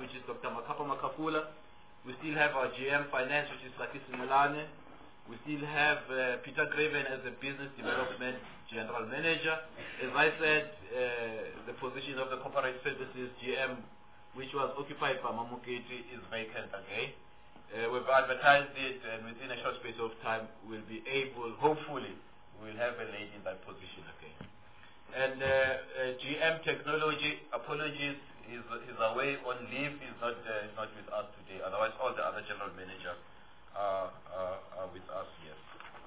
which is Dr. Makapa Makafula. We still have our GM Finance, which is Sakis Milane. We still have Peter Graven as the Business Development General Manager. As I said, the position of the Corporate Services GM, which was occupied by Mamuketi, is vacant again. We've advertised it, and within a short space of time, we'll be able, hopefully, we'll have a lady in that position again. And GM Technology, apologies, is away on leave, is not with us today. Otherwise, all the other general managers are with us here.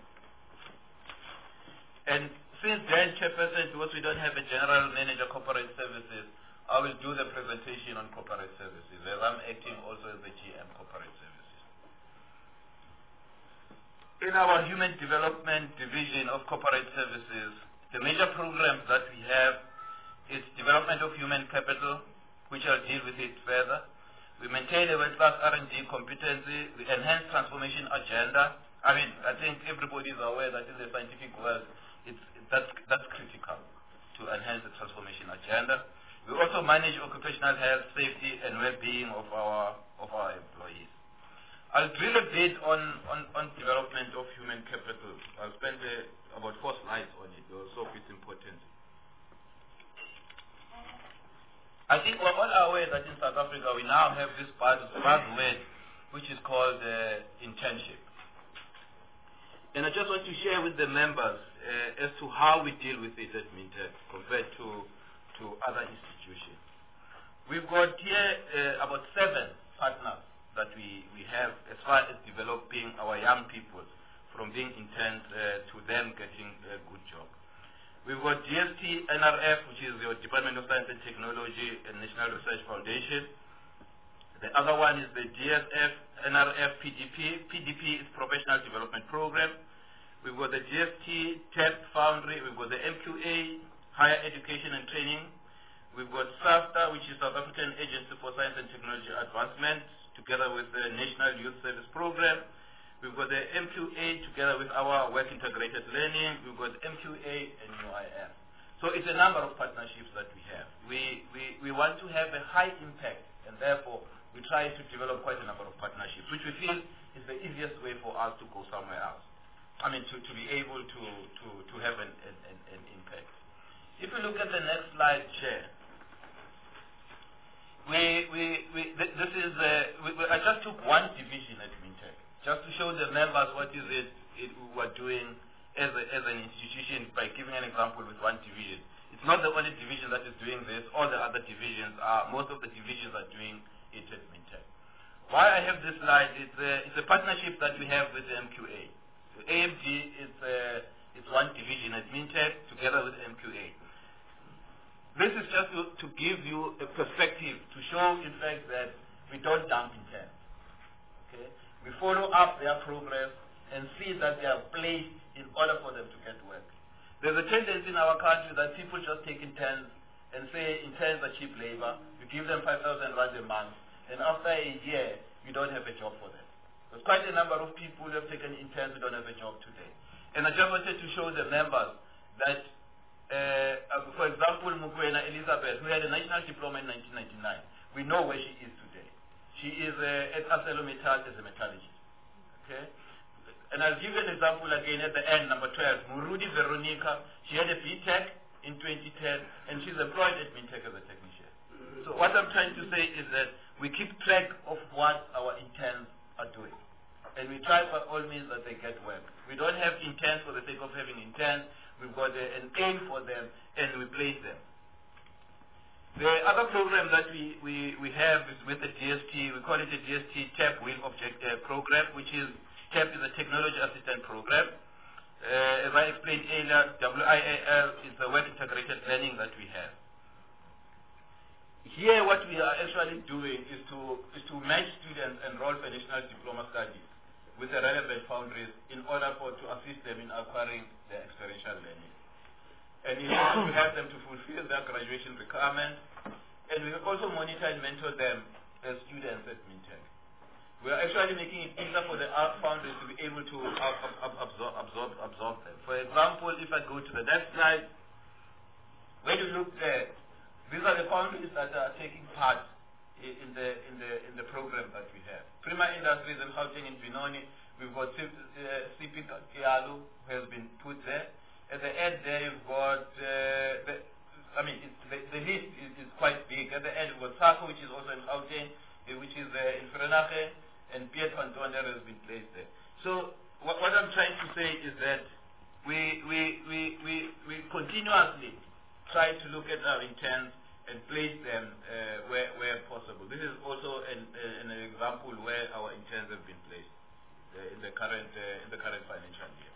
And since then, Chairperson, because we don't have a general manager corporate services, I will do the presentation on corporate services, as I'm acting also as the GM corporate services. In our human development division of corporate services, the major programs that we have is development of human capital, which I'll deal with it further. We maintain a world-class R&D competency. We enhance transformation agenda. I mean, I think everybody is aware that in the scientific world, that's critical to enhance the transformation agenda. We also manage occupational health, safety, and well-being of our employees. I'll drill a bit on development of human capital. I'll spend about 4 slides on it, so it's important. I think we're all aware that in South Africa we now have this buzzword which is called internship. And I just want to share with the members as to how we deal with it at Mintech compared to other institutions. We've got here about 7 partners that we have as far as developing our young people from being interns to them getting a good job. We've got DST NRF, which is your Department of Science and Technology and National Research Foundation. The other one is the DSF NRF PDP. PDP is Professional Development Program. We've got the DST TEP Foundry. We've got the MQA Higher Education and Training. We've got SAFTA, which is South African Agency for Science and Technology Advancement, together with the National Youth Service Program. We've got the MQA together with our Work Integrated Learning. We've got MQA and UIF. So it's a number of partnerships that we have. We want to have a high impact, and therefore we try to develop quite a number of partnerships, which we feel is the easiest way for us to go somewhere else. I mean, to be able to have an impact. If you look at the next slide, Chair, I just took one division at Mintech, just to show the members what is it we're doing as an institution by giving an example with one division. It's not the only division that is doing this. All the other divisions most of the divisions are doing it at Mintech. Why I have this slide, it's a partnership that we have with the MQA. So AMG is one division at Mintech together with MQA. This is just to give you a perspective, to show in fact that we don't dump interns. Okay? We follow up their progress and see that they are placed in order for them to get work. There's a tendency in our country that people just take interns and say interns are cheap labor. You give them 5,000 rand a month, and after a year, you don't have a job for them. There's quite a number of people who have taken interns who don't have a job today. And I just wanted to show the members that, for example, Mukwena Elizabeth, who had a national diploma in 1999, we know where she is today. She is at ArcelorMittal as a metallurgist. Okay? And I'll give you an example again at the end, number 12. Murudi Veronica, she had a BTech in 2010, and she's employed at Mintech as a technician. So what I'm trying to say is that we keep track of what our interns are doing. And we try by all means that they get work. We don't have interns for the sake of having interns. We've got an aim for them, and we place them. The other program that we have is with the DST. We call it the DST TEP Wheel Object Program, which is TEP is a Technology Assistant Program. As I explained earlier, WIAL is the Work Integrated Learning that we have. Here, what we are actually doing is to match students enrolled for national diploma studies with the relevant foundries in order to assist them in acquiring their experiential learning. And in order to help them to fulfill their graduation requirements, and we also monitor and mentor them as students at Mintech. We are actually making it easier for the art foundries to be able to absorb them. For example, if I go to the next slide, when you look there, these are the foundries that are taking part in the program that we have. Prima Industries in Gauteng in Benoni, we've got CP Kialu, who has been put there. At the end there you've got, the list is quite big. At the end we've got Sako, which is also in Gauteng, which is in Vereeniging, and Piet van Tonder has been placed there. So what I'm trying to say is that we continuously try to look at our interns and place them where possible. This is also an example where our interns have been placed in the current financial year.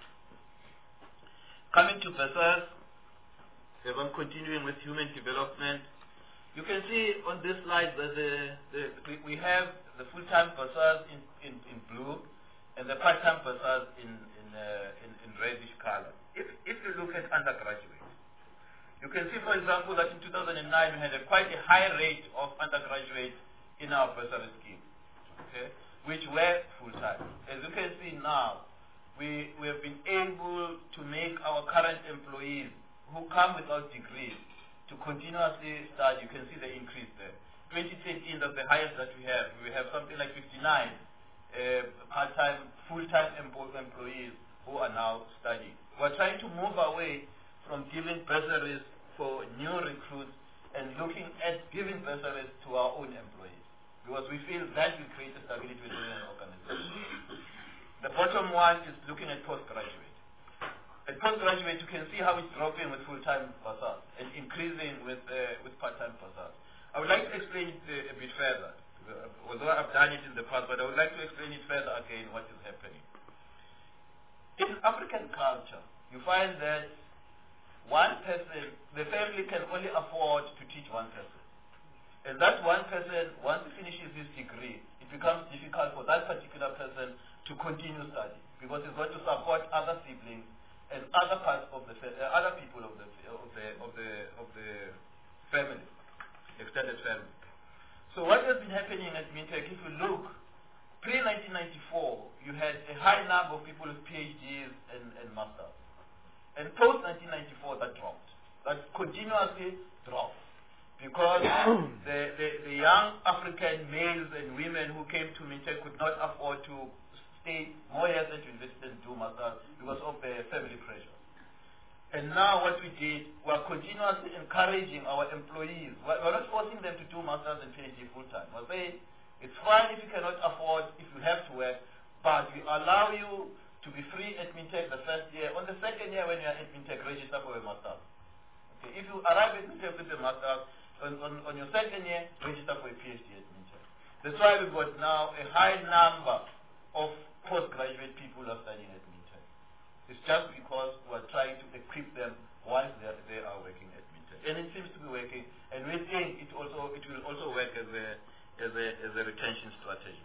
Coming to Bursars, as I'm continuing with human development, you can see on this slide that we have the full-time Bursars in blue and the part-time Bursars in reddish color. If you look at undergraduates, you can see, for example, that in 2009 we had quite a high rate of undergraduates in our bursary scheme, okay, which were full-time. As you can see now, we have been able to make our current employees who come without degrees to continuously study. You can see the increase there. 2013, that's the highest that we have. We have something like 59 part-time, full-time employees who are now studying. We're trying to move away from giving bursaries for new recruits and looking at giving bursaries to our own employees, because we feel that will create a stability within an organization. The bottom one is looking at postgraduate. At postgraduate, you can see how it's dropping with full-time bursars and increasing with part-time bursars. I would like to explain it a bit further, although I've done it in the past, but I would like to explain it further again what is happening. In African culture, you find that one person, the family can only afford to teach one person. And that one person, once he finishes his degree, it becomes difficult for that particular person to continue studying, because he's going to support other siblings and other parts of the other people of the family, extended family. So what has been happening at Mintech, if you look, pre-1994, you had a high number of people with PhDs and masters. And post-1994, that dropped. That continuously dropped. Because the young African males and women who came to Mintech could not afford to stay more years at university and do masters because of the family pressure. And now what we did, we're continuously encouraging our employees. We're not forcing them to do masters and PhD full-time. We're saying, it's fine if you cannot afford, if you have to work, but we allow you to be free at Mintech the first year. On the second year when you are at Mintech, register for a master. Okay, if you arrive at Mintech with a master, on your second year, register for a PhD at Mintech. That's why we've got now a high number of postgraduate people who are studying at Mintech. It's just because we're trying to equip them once they are working at Mintech. And it seems to be working, and we think it will also work as a retention strategy.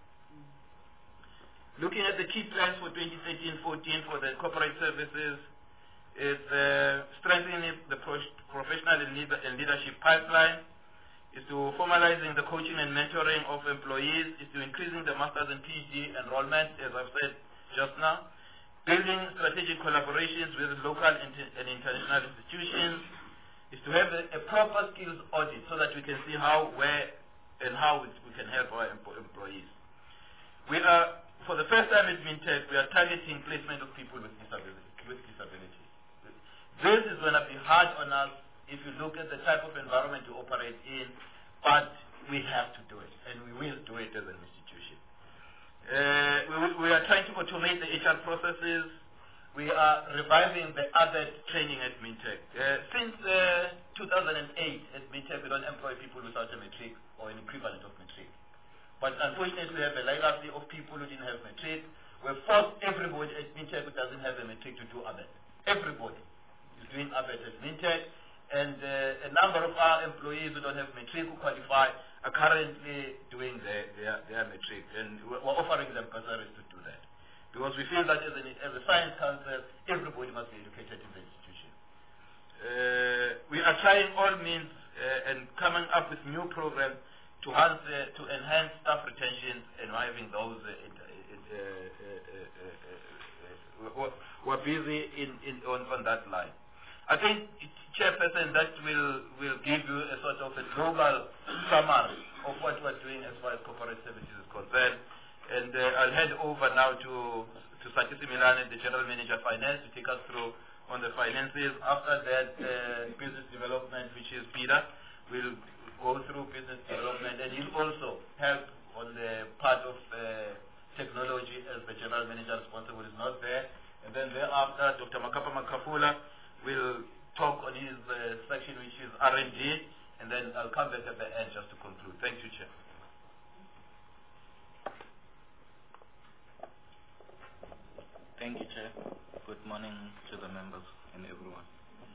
Looking at the key plans for 2013-14 for the corporate services is strengthening the professional and leadership pipeline, is to formalizing the coaching and mentoring of employees, is to increasing the master's and PhD enrollment, as I've said just now, building strategic collaborations with local and international institutions, is to have a proper skills audit so that we can see how, where, and how we can help our employees. We are, for the first time at Mintech, we are targeting placement of people with disabilities. This is going to be hard on us if you look at the type of environment you operate in, but we have to do it, and we will do it as an institution. We are trying to automate the HR processes. We are reviving the other training at Mintech. Since 2008 at Mintech, we don't employ people without a matric or an equivalent of matric. But unfortunately, we have a legacy of people who didn't have matric. We've forced everybody at Mintech who doesn't have a matric to do ABET. Everybody is doing ABET at Mintech. And a number of our employees who don't have matric who qualify are currently doing their matric. And we're offering them bursaries to do that. Because we feel that as a science council, everybody must be educated in the institution. We are trying all means and coming up with new programs to enhance staff retention and having those we're busy on that line. I think, Chairperson, that will give you a sort of a global summary of what we're doing as far as corporate services is concerned. And I'll hand over now to Sakisi Milane, the General Manager of Finance, to take us through on the finances. After that, business development, which is Peter, will go through business development, and he'll also help on the part of technology as the General Manager responsible is not there. And then thereafter, Dr. Makapa Makafula will talk on his section, which is R&D, and then I'll come back at the end just to conclude. Thank you, Chair. Thank you, Chair. Good morning to the members and everyone.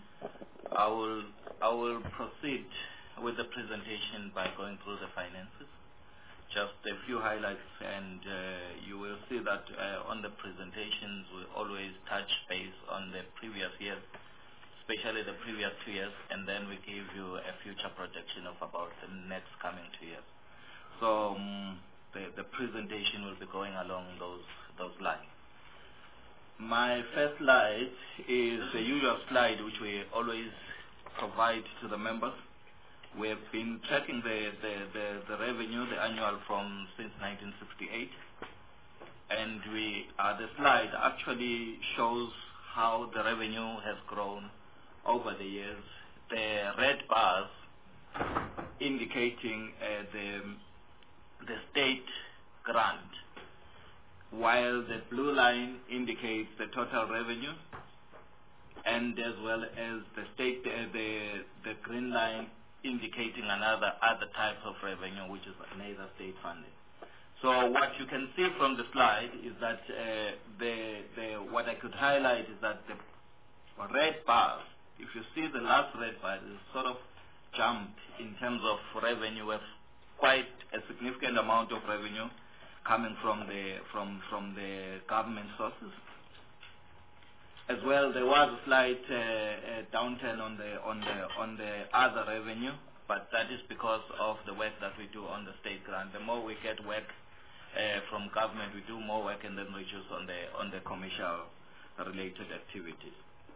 I will proceed with the presentation by going through the finances. Just a few highlights, and you will see that on the presentations we always touch base on the previous years, especially the previous 2 years, and then we give you a future projection of about the next coming 2 years. So the presentation will be going along those lines. My first slide is the usual slide which we always provide to the members. We have been tracking the revenue, the annual, since 1968, and the slide actually shows how the revenue has grown over the years. The red bars indicating the state grant, while the blue line indicates the total revenue, and as well as the green line indicating other types of revenue, which is another state funding. So what you can see from the slide is that what I could highlight is that the red bars, if you see the last red bar, is sort of jumped in terms of revenue, with quite a significant amount of revenue coming from the government sources. As well, there was a slight downturn on the other revenue, but that is because of the work that we do on the state grant. The more we get work from government, we do more work and then reduce on the commercial related activities.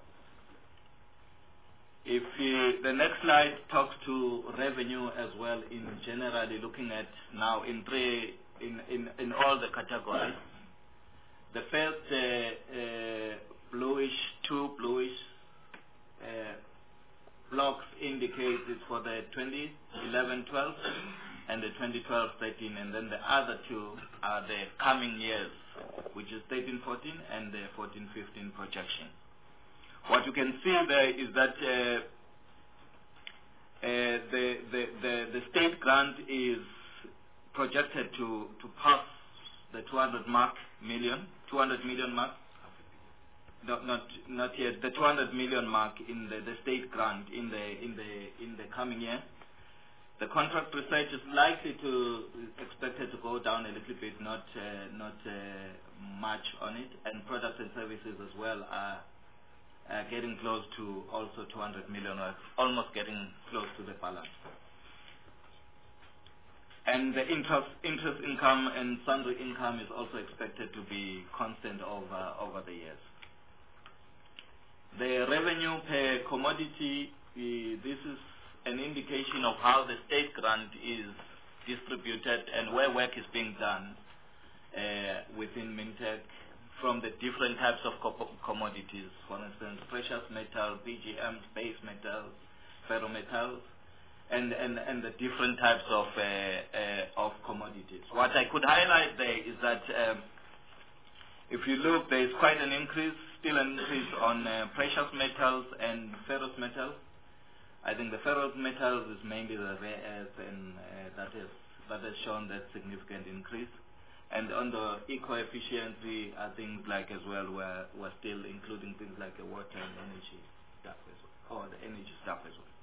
If the next slide talks to revenue as well, in generally looking at now in all the categories. The first two bluish blocks indicate it's for the 2011-12 and the 2012-13, and then the other two are the coming years, which is 13-14 and the 14-15 projection. What you can see there is that the state grant is projected to pass the 200 million mark. Not yet. The 200 million mark in the state grant in the coming year. The contract research is expected to go down a little bit, not much on it, and products and services as well are getting close to also 200 million, or almost getting close to the balance. And the interest income and sundry income is also expected to be constant over the years. The revenue per commodity, this is an indication of how the state grant is distributed and where work is being done within Mintech from the different types of commodities. For instance, precious metal, PGMs, base metals, ferrometals, and the different types of commodities. What I could highlight there is that if you look, there is quite an increase, still an increase on precious metals and ferrous metals. I think the ferrous metals is mainly the rare earth, and that has shown that significant increase. And on the eco-efficiency, things like as well, we're still including things like the water and energy stuff as well, or the energy stuff as well.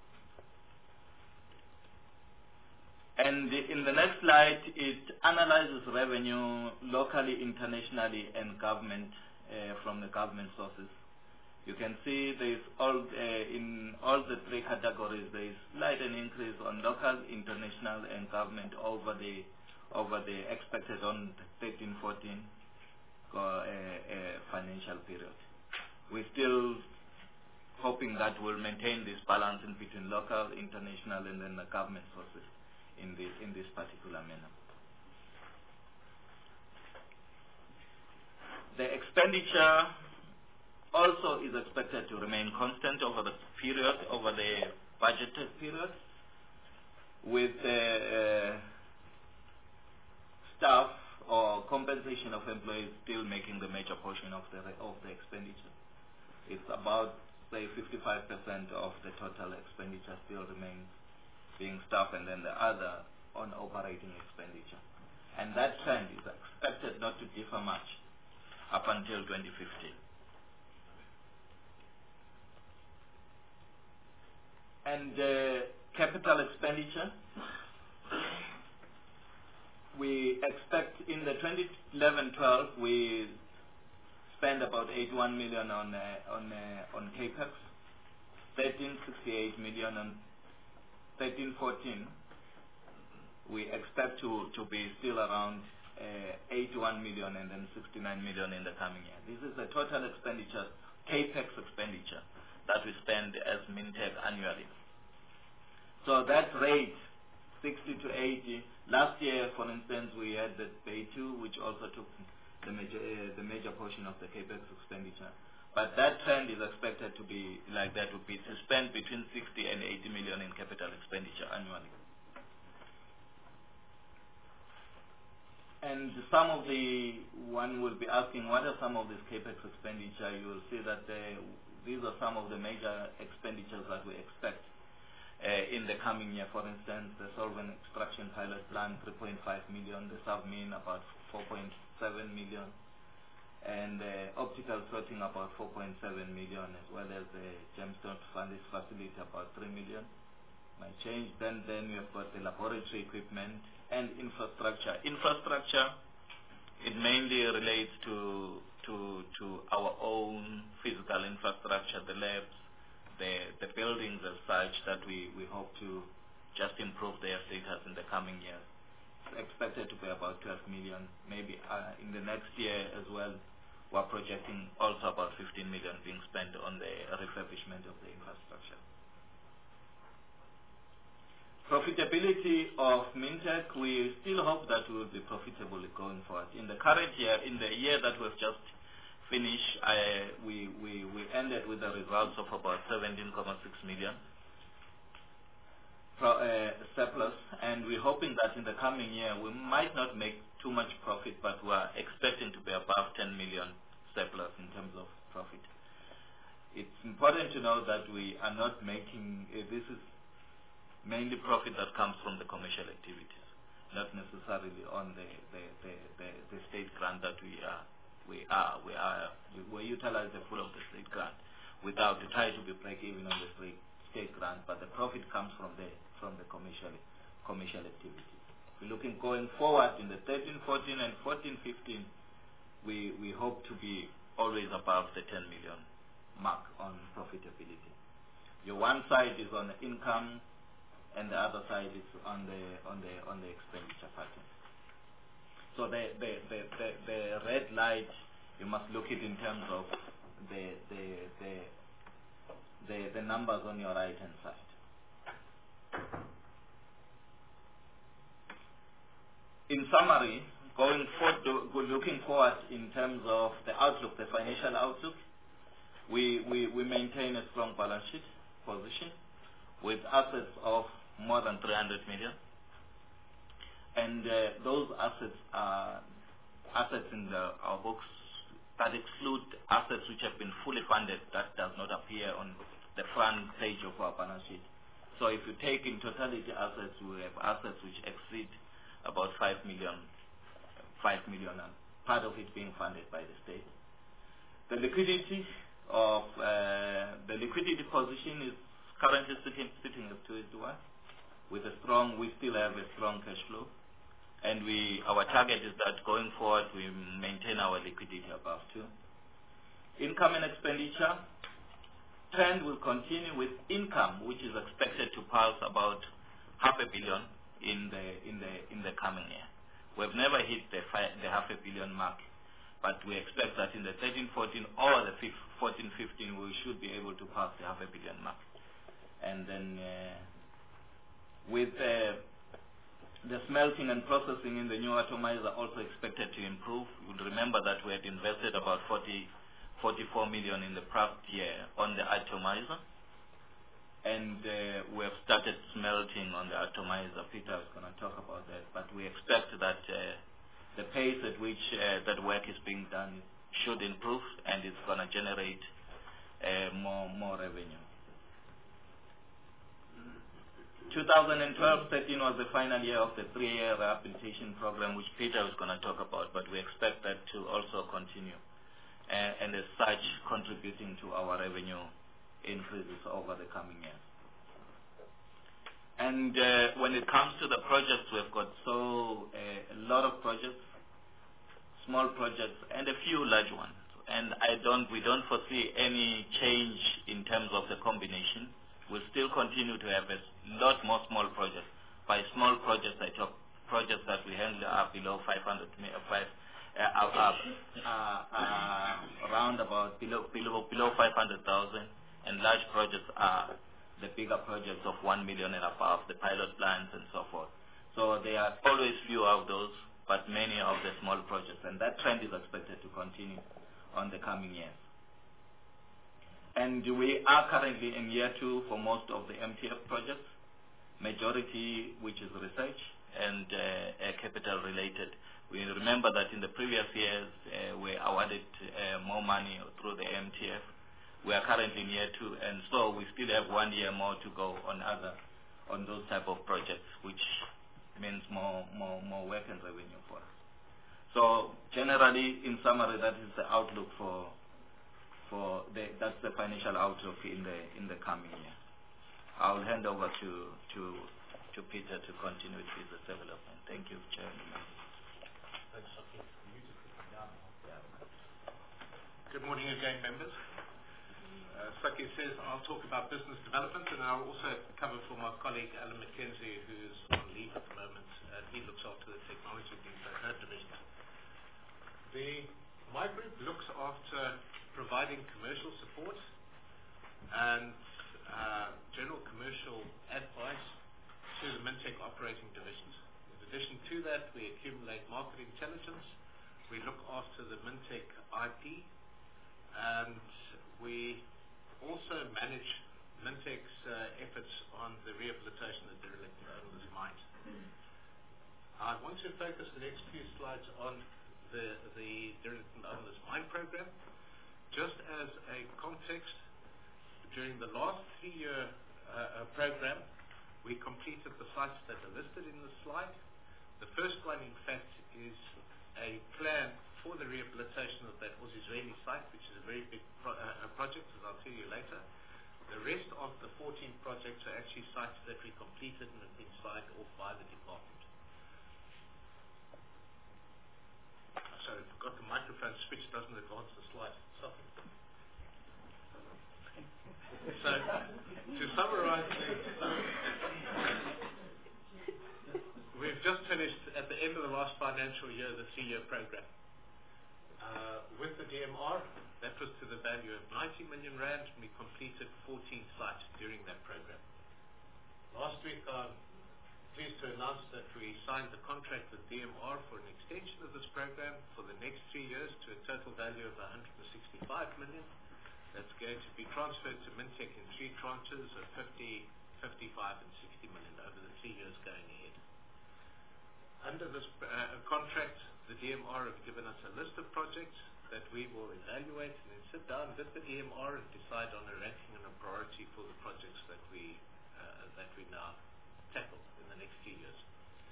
And in the next slide, it analyzes revenue locally, internationally, and government from the government sources. You can see there's in all the three categories, there is slight an increase on local, international, and government over the expected on 13-14 financial period. We're still hoping that we'll maintain this balance in between local, international, and then the government sources in this particular manner. The expenditure also is expected to remain constant over the budgeted period, with staff or compensation of employees still making the major portion of the expenditure. It's about, say, 55% of the total expenditure still remains being staff, and then the other on operating expenditure. And that trend is expected not to differ much up until 2015. And capital expenditure, we expect in the 2011-12 we spend about 81 million on capex, 1368 million on 13-14. We expect to be still around 81 million and then 69 million in the coming year. This is the total expenditure, capex expenditure, that we spend as Mintech annually. So that rate, 60 to 80. Last year, for instance, we had the Bay2, which also took the major portion of the capex expenditure. But that trend is expected to be like that, to spend between 60 and 80 million in capital expenditure annually. And one will be asking, what are some of this capex expenditure? You will see that these are some of the major expenditures that we expect in the coming year. For instance, the solvent extraction pilot plant, 3.5 million, the submarine about 4.7 million, and optical sorting about 4.7 million, as well as the gemstone funding facility about 3 million. Might change. Then we have got the laboratory equipment and infrastructure. Infrastructure, it mainly relates to our own physical infrastructure, the labs, the buildings as such, that we hope to just improve their status in the coming years. It's expected to be about 12 million. Maybe in the next year as well, we're projecting also about 15 million being spent on the refurbishment of the infrastructure. Profitability of Mintech, we still hope that we will be profitable going forward. In the current year, in the year that was just finished, we ended with the results of about 17.6 million surplus, and we're hoping that in the coming year we might not make too much profit, but we're expecting to be above 10 million surplus in terms of profit. It's important to know that we are not making, this is mainly profit that comes from the commercial activities, not necessarily on the state grant that we utilize the full of the state grant without to try to be break even on the state grant, but the profit comes from the commercial activities. We're looking going forward in the 13-14 and 14-15, we hope to be always above the 10 million mark on profitability. Your one side is on the income, and the other side is on the expenditure pattern. So the red light, you must look it in terms of the numbers on your right hand side. In summary, looking forward in terms of the outlook, the financial outlook, we maintain a strong balance sheet position with assets of more than 300 million. And those assets are assets in our books that exclude assets which have been fully funded, that does not appear on the front page of our balance sheet. So if you take in totality assets, we have assets which exceed about 5 million, and part of it being funded by the state. The liquidity position is currently sitting at 2:1. We still have a strong cash flow, and our target is that going forward we maintain our liquidity above 2. Income and expenditure trend will continue, with income which is expected to pass about 500 million in the coming year. We've never hit the 500 million mark, but we expect that in the 13-14 or the 14-15 we should be able to pass the 500 million mark. And then with The smelting and processing in the new atomizer also expected to improve. You would remember that we had invested about 44 million in the past year on the atomizer, and we have started smelting on the atomizer. Peter is going to talk about that, but we expect that the pace at which that work is being done should improve, and it's going to generate more revenue. 2012-13 was the final year of the 3-year rehabilitation program, which Peter is going to talk about, but we expect that to also continue, and as such contributing to our revenue increases over the coming years. And when it comes to the projects, we've got a lot of projects, small projects, and a few large ones. And we don't foresee any change in terms of the combination. We'll still continue to have a lot more small projects. By small projects, I talk projects that we handle are below 500 around about below 500,000, and large projects are the bigger projects of 1 million and above, the pilot plants and so forth. So there are always few of those, but many of the small projects, and that trend is expected to continue on the coming years. And we are currently in year 2 for most of the MTF projects, majority which is research and capital related. We remember that in the previous years we awarded more money through the MTF. We are currently in year 2, and so we still have 1 year more to go on those type of projects, which means more work and revenue for us. So generally, in summary, that is the outlook that's the financial outlook in the coming year. I will hand over to Peter to continue with business development. Thank you, Chairman. Thanks, Saki. Good morning again, members. Saki says I'll talk about business development, and I'll also cover for my colleague Alan McKenzie, who's on leave at the moment. He looks after the technology division. My group looks after providing commercial support and general commercial advice to the Mintech operating divisions. In addition to that, we accumulate market intelligence, we look after the Mintech IP, and we also manage Mintech's efforts on the rehabilitation of derelict owners' mines. I want to focus the next few slides on the derelict owners' mine program. Just as a context, during the last 3-year program, we completed the sites that are listed in the slide. The first one, in fact, is a plan for the rehabilitation of that Oz-Israeli site, which is a very big project, as I'll tell you later. The rest of the 14 projects are actually sites that we completed and have been signed off by the department. Sorry, I forgot the microphone switch doesn't advance the slide. Sorry. So, to summarize, we've just finished at the end of the last financial year the 3-year program. With the DMR, that was to the value of 90 million rand, and we completed 14 sites during that program. Last week, I'm pleased to announce that we signed the contract with DMR for an extension of this program for the next 3 years to a total value of 165 million. That's going to be transferred to Mintech in 3 tranches of 50, 55 and 60 million over the 3 years going ahead. Under this contract, the DMR have given us a list of projects that we will evaluate and then sit down with the DMR and decide on a ranking and a priority for the projects that we now tackle in the next few years.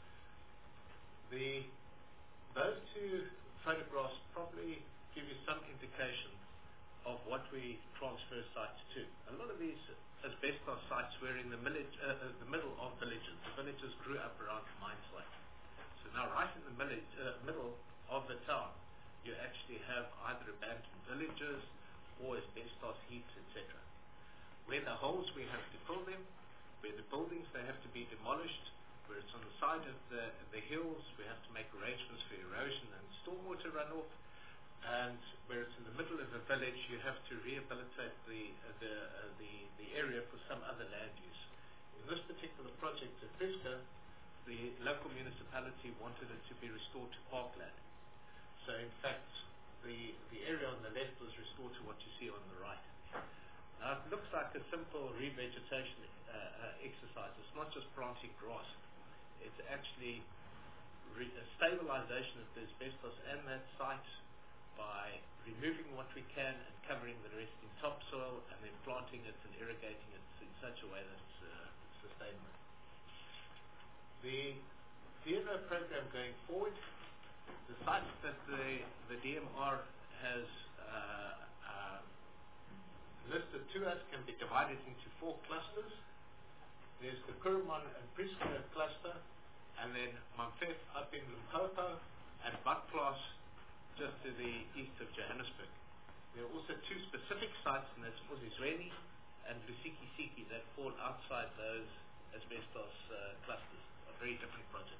Those 2 photographs probably give you some indication of what we transfer sites to. A lot of these asbestos sites were in the middle of villages. The villages grew up around the mine site. So now right in the middle of the town, you actually have either abandoned villages or asbestos heaps, etc. Where the holes, we have to fill them. Where the buildings, they have to be demolished. Where it's on the side of the hills, we have to make arrangements for erosion and stormwater runoff. And where it's in the middle of a village, you have to rehabilitate the area for some other land use. In this particular project at Pisca, the local municipality wanted it to be restored to parkland. So in fact, the area on the left was restored to what you see on the right. Now it looks like a simple revegetation exercise. It's not just planting grass. It's actually a stabilization of the asbestos and that site by removing what we can and covering the rest in topsoil and then planting it and irrigating it in such a way that it's sustainable. The DMO program going forward, the sites that the DMR has listed to us can be divided into 4 clusters. There's the Kuruman and Prieska cluster, and then Mamfef up in Limpopo, and Bakplaas just to the east of Johannesburg. There are also 2 specific sites, and that's Ozizweni and Lusikisiki, that fall outside those asbestos clusters, a very different project.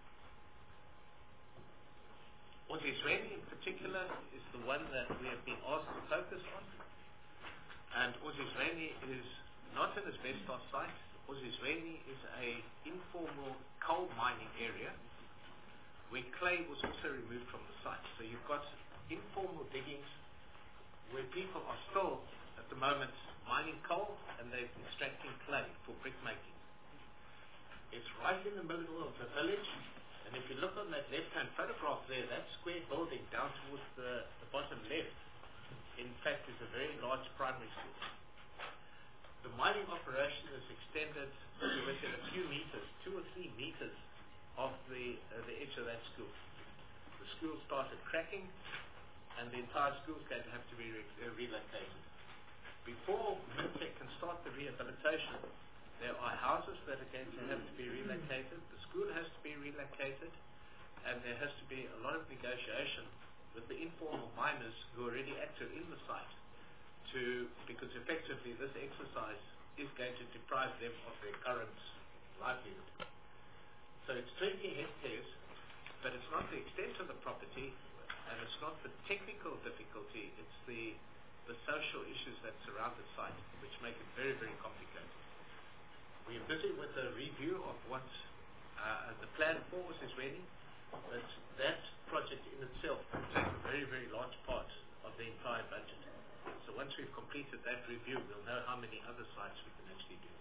Ozizweni in particular is the one that we have been asked to focus on, and Ozizweni is not an asbestos site. Ozizweni is an informal coal mining area where clay was also removed from the site. So you've got informal diggings where people are still, at the moment, mining coal and they're extracting clay for brick making. It's right in the middle of the village, and if you look on that left-hand photograph there, that square building down towards the bottom left, in fact, is a very large primary school. The mining operation is extended within a few meters, 2 or 3 meters of the edge of that school. The school started cracking, and the entire school is going to have to be relocated. Before Mintec can start the rehabilitation, there are houses that are going to have to be relocated, the school has to be relocated, and there has to be a lot of negotiation with the informal miners who are already active in the site, because effectively this exercise is going to deprive them of their current livelihood. So it's 20 hectares, but it's not the extent of the property, and it's not the technical difficulty, it's the social issues that surround the site, which make it very, very complicated. We are busy with a review of what the plan for is ready, but that project in itself will take a very, very large part of the entire budget. So once we've completed that review, we'll know how many other sites we can actually do.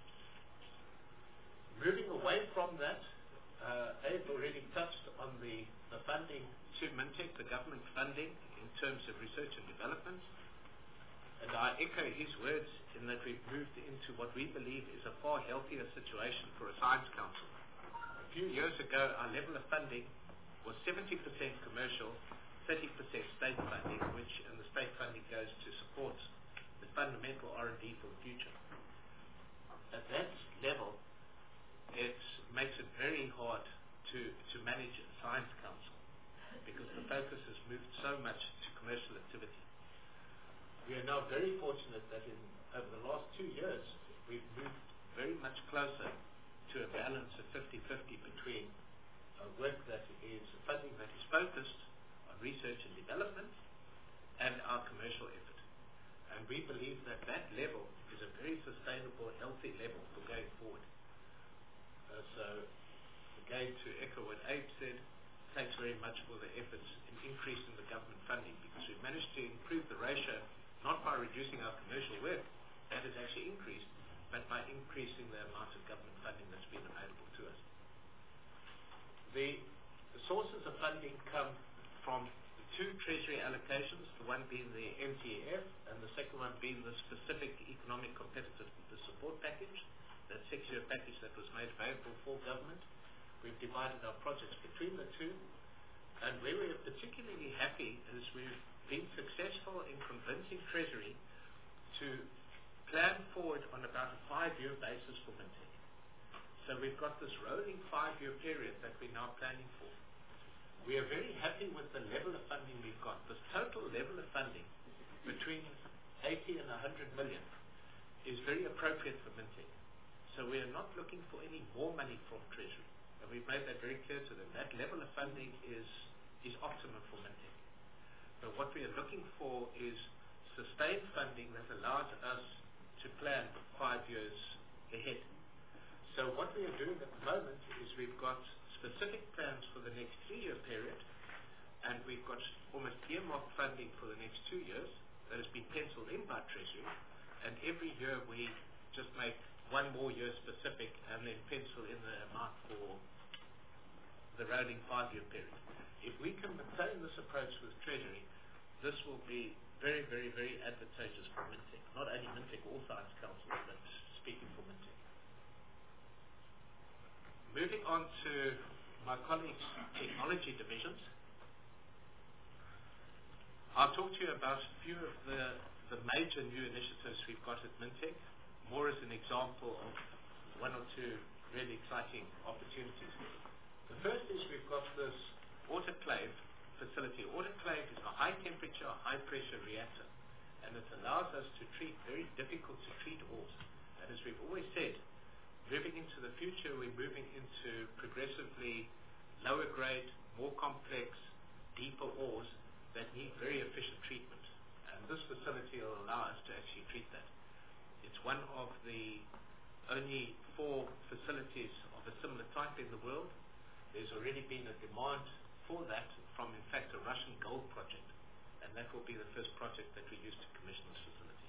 Moving away from that, Abe already touched on the funding to Mintec, the government funding in terms of research and development. And I echo his words in that we've moved into what we believe is a far healthier situation for a science council. A few years ago, our level of funding was 70% commercial, 30% state funding, and the state funding goes to support the fundamental R&D for the future. At that level, it makes it very hard to manage a science council because the focus has moved so much to commercial activity. We are now very fortunate that over the last 2 years, we've moved very much closer to a balance of 50-50 between work that is funding that is focused on research and development and our commercial effort. And we believe that that level is a very sustainable, healthy level for going forward. So, again, to echo what Abe said, thanks very much for the efforts in increasing the government funding, because we've managed to improve the ratio not by reducing our commercial work, that has actually increased, but by increasing the amount of government funding that's been available to us. The sources of funding come from the 2 treasury allocations, the one being the MTF and the second one being the specific economic competitiveness support package, that 6-year package that was made available for government. We've divided our projects between the 2, and where we are particularly happy is we've been successful in convincing Treasury to plan forward on about a 5-year basis for Mintec. So we've got this rolling 5-year period that we're now planning for. We are very happy with the level of funding we've got. The total level of funding between 80 and 100 million is very appropriate for Mintec. So we are not looking for any more money from Treasury. And we've made that very clear to them. That level of funding is optimum for Mintec. But what we are looking for is sustained funding that allows us to plan 5 years ahead. So So what we are doing at the moment is we've got specific plans for the next 3-year period, and we've got almost earmarked funding for the next 2 years that has been penciled in by Treasury, and every year we just make one more year specific and then pencil in the amount for the rolling 5-year period. If we can maintain this approach with Treasury, this will be very, very, very advantageous for Mintec. Not only Mintec, all science councils, but speaking for Mintec. Moving on to my colleagues' technology divisions. I'll talk to you about a few of the major new initiatives we've got at Mintec, more as an example of one or two really exciting opportunities. The first is we've got this autoclave facility. Autoclave is a high temperature, high pressure reactor, and it allows us to treat very difficult to treat ores. And as we've always said, moving into the future, we're moving into progressively lower grade, more complex, deeper ores that need very efficient treatment. And this facility will allow us to actually treat that. It's one of the only 4 facilities of a similar type in the world. There's already been a demand for that from, in fact, a Russian gold project. And that will be the first project that we use to commission this facility.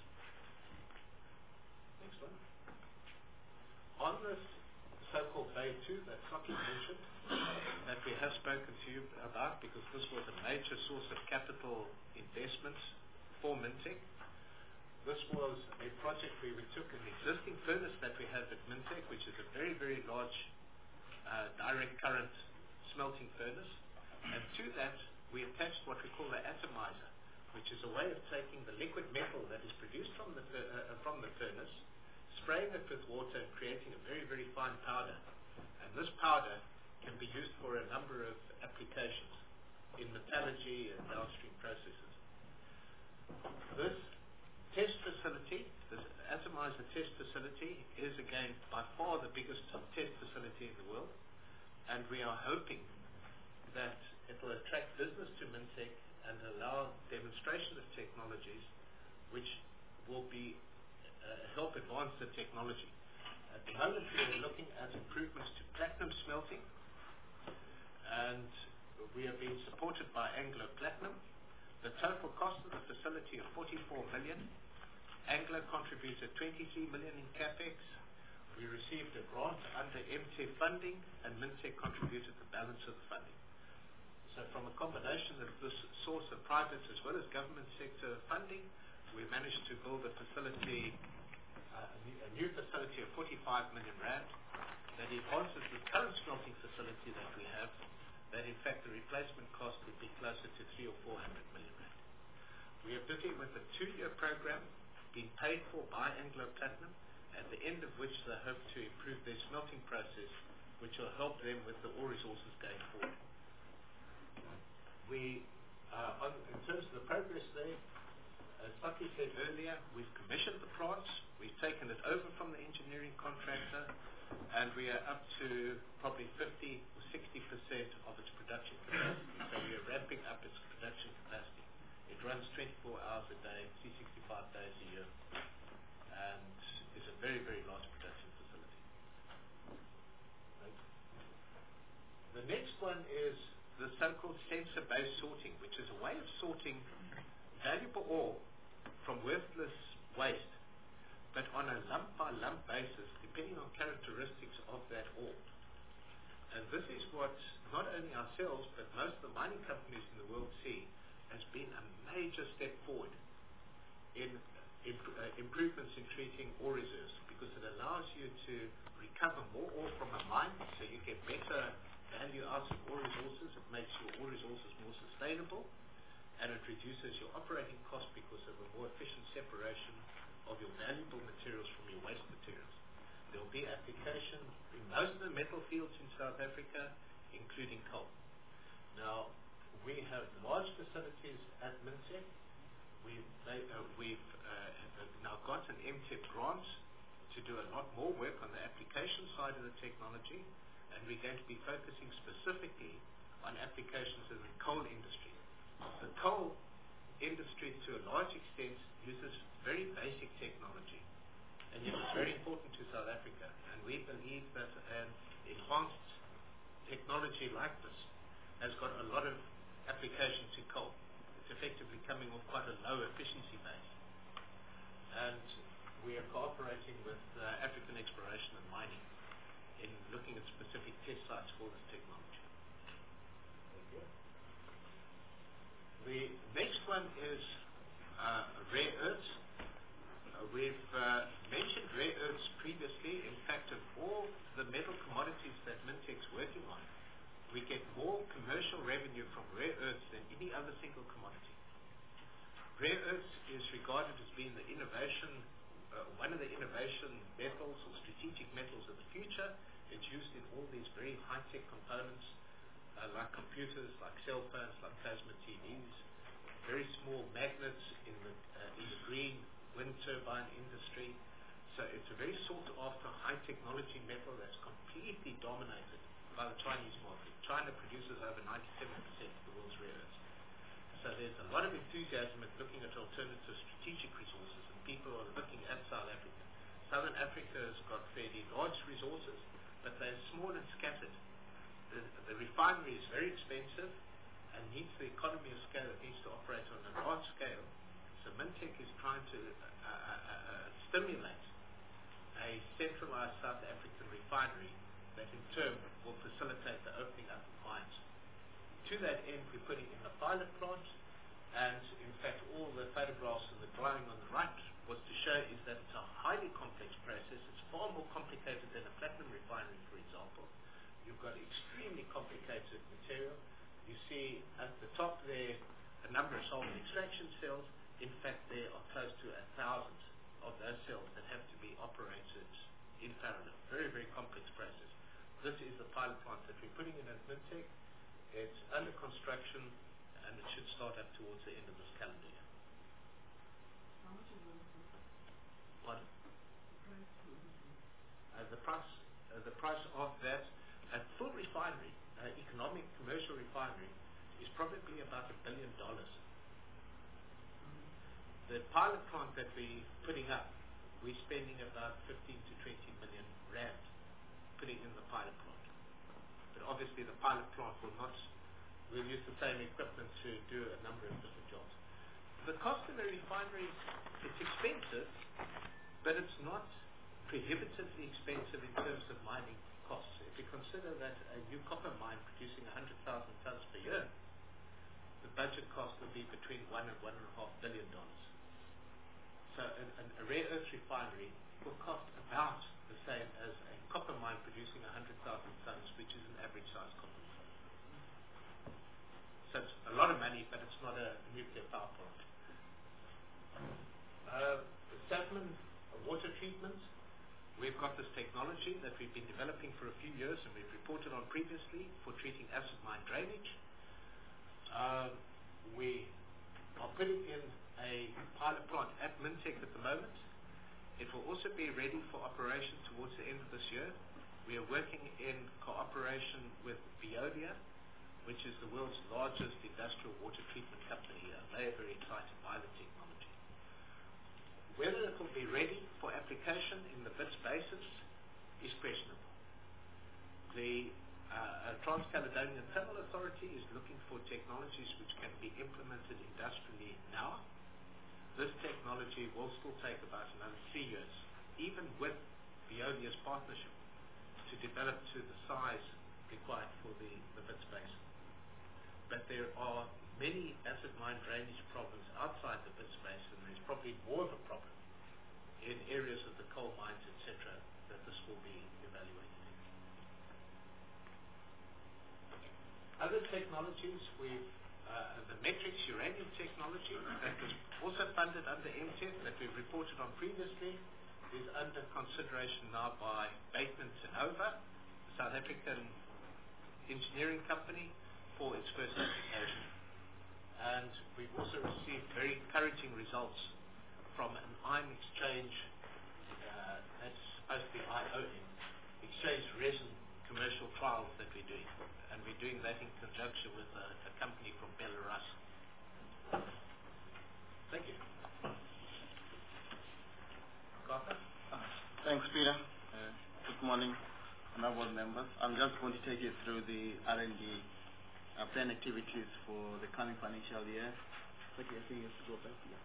Next one. On this so-called Bay 2 that Saki mentioned, that we have spoken to you about because this was a major source of capital investment for Mintec. This was a project where we took an existing furnace that we have at Mintec, which is a very, very large direct current smelting furnace, and to that we attached what we call the atomizer, which is a way of taking the liquid metal that is produced from the furnace, spraying it with water and creating a very, very fine powder. And this powder can be used for a number of applications in metallurgy and downstream processes. This test facility, this atomizer test facility, is again by far the biggest test facility in the world, and we are hoping that it will attract business to Mintec and allow demonstration of technologies which will be help advance the technology. At the moment we are looking at improvements to platinum smelting, and we are being supported by Anglo Platinum. The total cost of the facility of 44 million. Anglo contributed 23 million in capex. We received a grant under MTEF funding, and Mintec contributed the balance of the funding. So from a combination of this source of private as well as government sector funding, we managed to build a facility, a new facility of 45 million rand that enhances the current smelting facility that we have, that in fact the replacement cost would be closer to 300 or 400 million rand. We are busy with a 2-year program being paid for by Anglo Platinum, at the end of which they hope to improve their smelting process, which will help them with the ore resources going forward. In terms of the progress there, as Saki said earlier, we've commissioned the plants, we've taken it over from the engineering contractor, and we are up to probably 50 or 60% of its production capacity. So we are ramping up its production capacity. It runs 24 hours a day, 365 days a year, and is a very, very large production facility. Right. The next one is the so-called sensor-based sorting, which is a way of sorting valuable ore from worthless waste, but on a lump-by-lump basis, depending on characteristics of that ore. And this is what not only ourselves, but most of the mining companies in the world see has been a major step forward in improvements in treating ore reserves, because it allows you to recover more ore from a mine, so you get better value out of ore resources. It makes your ore resources more sustainable, and it reduces your operating cost because of a more efficient separation of your valuable materials from your waste materials. There will be application in most of the metal fields in South Africa, including coal. Now, we have large facilities at Mintec. We've now got an MTEF grant to do a lot more work on the application side of the technology, and we're going to be focusing specifically on applications in the coal industry. The coal industry, to a large extent, uses very basic technology. and yet it's very important to South Africa. And we believe that an enhanced technology like this has got a lot of application to coal. It's effectively coming off quite a low efficiency base. And we are cooperating with African Exploration and Mining in looking at specific test sites for this technology. The next one is rare earths. We've mentioned rare earths previously. In fact, of all the metal commodities that Mintech's working on, we get more commercial revenue from rare earths than any other single commodity. Rare earths is regarded as being the innovation, one of the innovation metals or strategic metals of the future. It's used in all these very high-tech components, like computers, like cell phones, like plasma TVs, very small magnets in the green wind turbine industry. So it's a very sought-after high-technology metal that's completely dominated by the Chinese market. China produces over 97% of the world's rare earths. So there's a lot of enthusiasm at looking at alternative strategic resources, and people are looking at South Africa. Southern Africa has got fairly large resources, but they're small and scattered. The refinery is very expensive and needs the economy of scale. It needs to operate on a large scale. So Mintech is trying to stimulate a centralized South African refinery that in turn will facilitate the opening up of mines. To that end, we're putting in a pilot plant, and in fact all the photographs and the drawing on the right was to show is that it's a highly complex process. It's far more complicated than a platinum refinery, for example. You've got extremely complicated material. You see at the top there a number of solvent extraction cells. In fact, there are close to 1,000 of those cells that have to be operated in parallel. Very, very complex process. This is the pilot plant that we're putting in at Mintech. It's under construction, and it should start up towards the end of this calendar year. How much is it? Pardon? The price? The price of that at full refinery, economic commercial refinery, is probably about $1 billion. The pilot plant that we're putting up, we're spending about 15 to 20 million rand putting in the pilot plant. But obviously the pilot plant will use the same equipment to do a number of different jobs. The cost of a refinery, it's expensive, but it's not prohibitively expensive in terms of mining costs. If you consider that a new copper mine producing 100,000 tons per year, the budget cost will be between $1 and $1.5 billion. So a rare earth refinery will cost about the same as a copper mine producing 100,000 tons, which is an average size copper mine. So it's a lot of money, but it's not a nuclear power plant. Saffman water treatment. We've got this technology that we've been developing for a few years, and we've reported on previously for treating acid mine drainage. We are putting in a pilot plant at Mintech at the moment. It will also be ready for operation towards the end of this year. We are working in cooperation with Veolia, which is the world's largest industrial water treatment company, and they are very excited by the technology. Whether it will be ready for application in the Bits Basin is questionable. The Trans-Caledonian Tunnel Authority is looking for technologies which can be implemented industrially now. This technology will still take about another 3 years, even with Veolia's partnership, to develop to the size required for the Bits Basin. But there are many acid mine drainage problems outside the Bits Basin. There's probably more of a problem in areas of the coal mines, etc., that this will be evaluated. Other technologies, the Matrix uranium technology that was also funded under MTEP that we've reported on previously is under consideration now by Bateman Sinova, the South African engineering company, for its first application. And we've also received very encouraging results from an ion exchange, that's supposed to be ION, exchange resin commercial trials that we're doing. And we're doing that in conjunction with a company from Belarus. Thank you. Gartha? board members. I'm just going to take you through the R&D plan activities for the coming financial year. Okay, I think you have to go back. Yeah.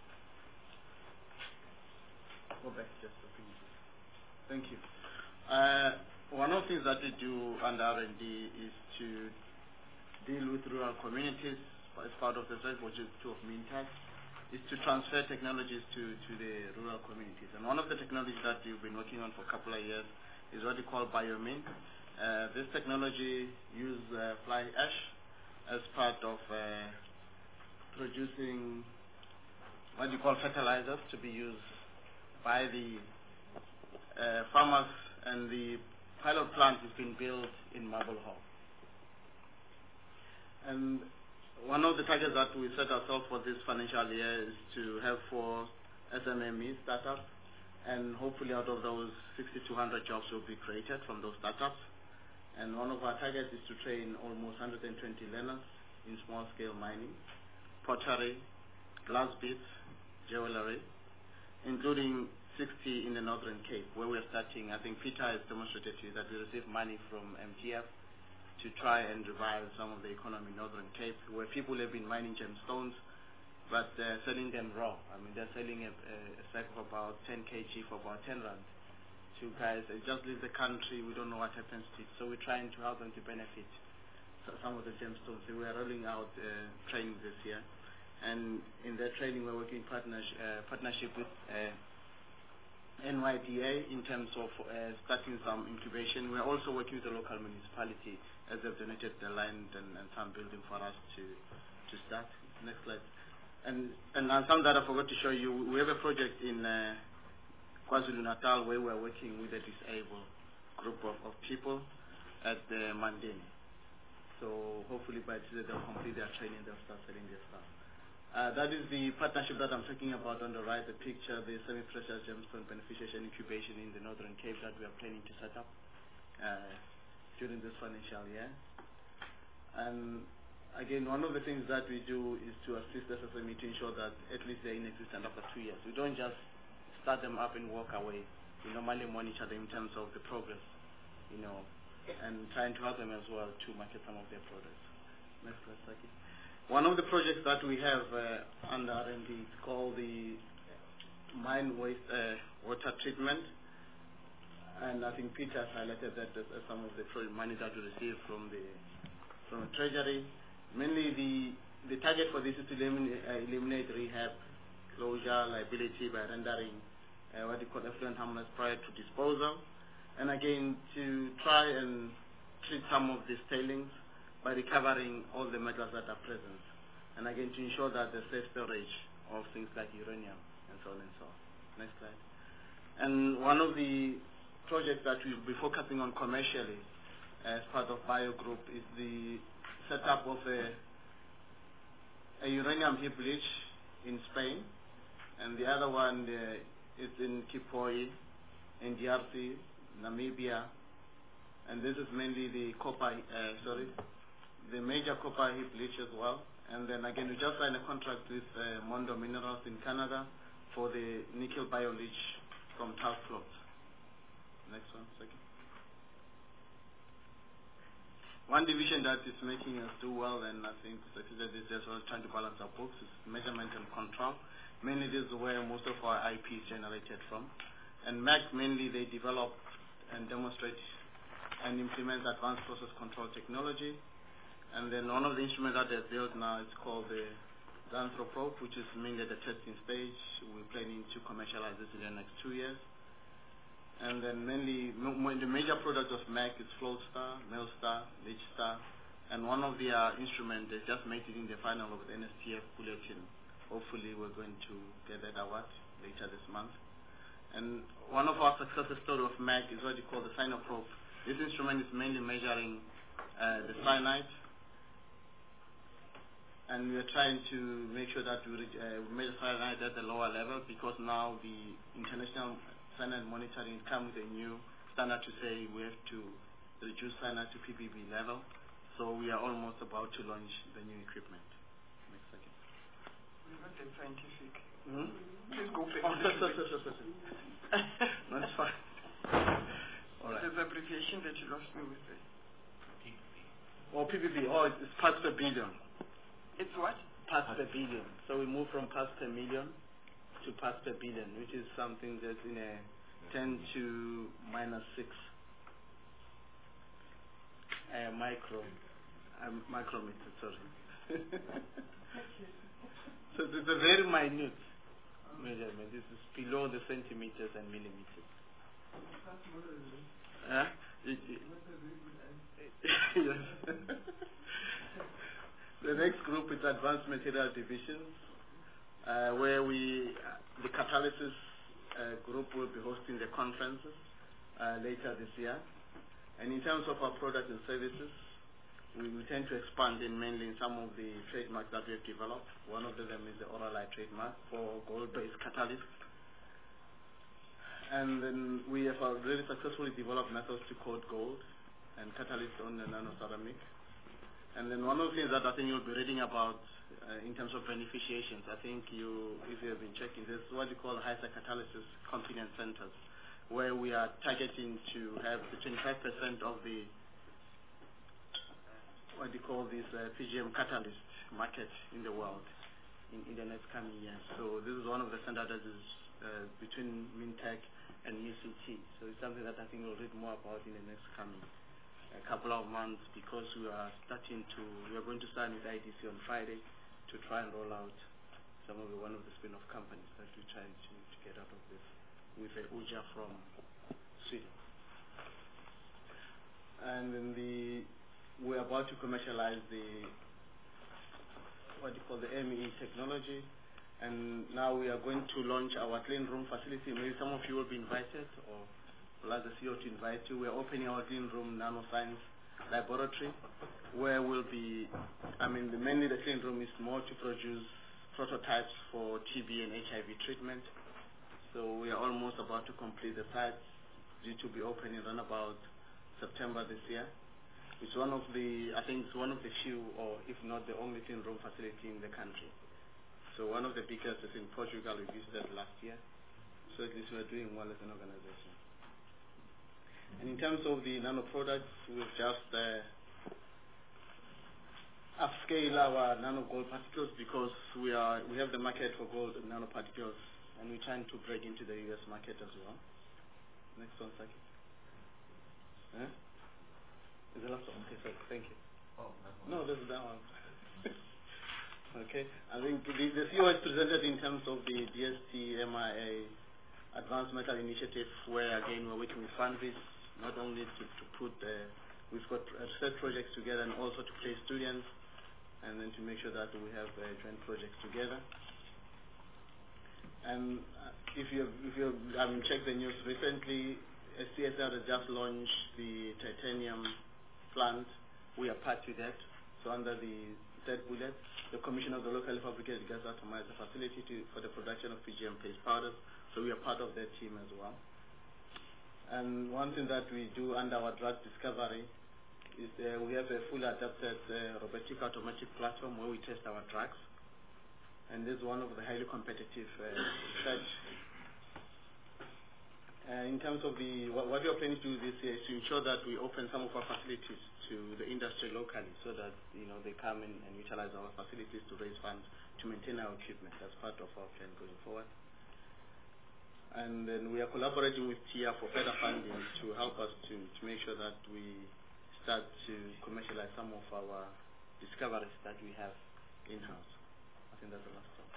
Go back just a few minutes. Thank you. One of the things that we do under R&D is to deal with rural communities as part of the strategy, which is of MINTAC, is to transfer technologies to the rural communities. And one of the technologies that we've been working on for a couple of years is what we call BioMin. This technology uses fly ash as part of producing what you call fertilizers to be used by the farmers, and the pilot plant has been built in Marble Hall. And one of the targets that we set ourselves for this financial year is to have 4 SMME startups, and hopefully out of those 6,200 jobs will be created from those startups. And one of our targets is to train almost 120 learners in small-scale mining, pottery, glass beads, jewelry, including 60 in the Northern Cape, where we're starting. I think Peter has demonstrated to you that we received money from MTF to try and revive some of the economy in Northern Cape, where people have been mining gemstones, but they're selling them raw. I mean, they're selling a sack of about 10 kg for about 10 rand to guys. They just leave the country. We don't know what happens to it. So we're trying to help them to benefit some of the gemstones. So we are rolling out training this year. And in that training, we're working in partnership with NYDA in terms of starting some incubation. We're also working with the local municipality as they've donated the land and some building for us to start. Next slide. And some that I forgot to show you, we have a project in KwaZulu-Natal where we're working with a disabled group of people at the Mandeni. So hopefully by today they'll complete their training, they'll start selling their stuff. That is the partnership that I'm talking about on the right, the picture, the semi-precious gemstone beneficiation incubation in the Northern Cape that we are planning to set up during this financial year. And again, one of the things that we do is to assist the SME to ensure that at least they're in existence after 2 years. We don't just start them up and walk away. We normally monitor them in terms of the progress, and trying to help them as well to market some of their products. Next slide, thank you. One of the projects that we have under R&D is called the mine waste water treatment, and I think Peter has highlighted that as some of the money that we receive from the Treasury. Mainly the target for this is to eliminate rehab, closure, liability by rendering what you call effluent harmless prior to disposal, and again to try and treat some of these tailings by recovering all the metals that are present, and again to ensure that the safe storage of things like uranium and so on and so on. Next slide. And one of the projects that we'll be focusing on commercially as part of Bio Group is the setup of a uranium heap leach in Spain, and the other one is in Kipoi, in DRC, Namibia, and this is mainly the the major copper heap leach as well. And then again, we just signed a contract with Mondo Minerals in Canada for the nickel bio leach from Tulse Float. Next one, second. One division that is making us do well, and I think that is just trying to balance our books, is measurement and control. Mainly this is where most of our IP is generated from. And MAC mainly they develop and demonstrate and implement advanced process control technology. And then one of the instruments that they've built now is called the Xanthroprobe, which is mainly at the testing stage. We're planning to commercialize this in the next 2 years. And then mainly, the major product of MAC is Floatstar, Millstar, Leachstar, and one of their instruments, they just made it in the final of the NSTF bulletin. Hopefully we're going to get that award later this month. And one of our success stories of MAC is what you call the Cyanoprobe. This instrument is mainly measuring the cyanide, and we are trying to make sure that we measure cyanide at the lower level, because now the international cyanide monitoring comes with a new standard to say we have to reduce cyanide to PPB level. So we are almost about to launch the new equipment. Next second. We're not that scientific. Please go back. No, it's fine. All right. Interpretation. abbreviation that you lost me with there? Or PPP, or it's parts per billion. It's what? Parts per billion. So we move from parts per million to parts per billion, which is something that's in a 10 to -6 micrometer, sorry. So it's a very minute measurement. This is below the centimeters and millimeters. Yes. The next group is advanced material divisions, where the catalysis group will be hosting the conferences later this year. And in terms of our products and services, we tend to expand mainly in some of the trademarks that we have developed. One of them is the Oralite trademark for gold-based catalysts. And then we have already successfully developed methods to coat gold and catalysts on the nanoceramic. And then one of the things that I think you'll be reading about in terms of beneficiations, I think if you have been checking, there's what you call HISA catalysis confidence centers, where we are targeting to have the 25% of the PGM catalyst market in the world in the next coming years. So this is one of the centers that is between Mintech and UCT. So it's something that I think we'll read more about in the next coming couple of months, because we are going to sign with IDC on Friday to try and roll out one of the spin-off companies that we're trying to get out of this with UJA from Sweden. And then we're about to commercialize the MEE technology, and now we are going to launch our clean room facility. Maybe some of you will be invited, or we'll ask the CEO to invite you. We're opening our clean room nanoscience laboratory, where mainly the clean room is more to produce prototypes for TB and HIV treatment. So we are almost about to complete the site, due to be opening around about September this year. It's one of the few, or if not the only clean room facility in the country. So one of the biggest is in Portugal. We visited last year. So at least we're doing well as an organization. And in terms of the nano products, we've just upscale our nano gold particles, because we have the market for gold and nanoparticles, and we're trying to break into the US market as well. Next one, second. Is the last one? Okay, so thank you. No, this is that one. Okay, I think the CEO has presented in terms of the DST MIA Advanced Metal Initiative, where again we're working with Fundris, not only to put we've got research projects together, and also to place students, and then to make sure that we have joint projects together. And if you checked the news recently, CSR has just launched the titanium plant. We are part to that. So under the third bullet, the Commission of the Locally Fabricated Gas Atomizer facility for the production of PGM paste powders. So we are part of that team as well. And one thing that we do under our drug discovery is we have a fully adapted robotic automatic platform where we test our drugs. And this is one of the highly competitive research. In terms of what we are planning to do this year is to ensure that we open some of our facilities to the industry locally, so that they come in and utilize our facilities to raise funds to maintain our equipment. That's part of our plan going forward. And then we are collaborating with TIA for further funding to help us to make sure that we start to commercialize some of our discoveries that we have in-house. I think that's the last one.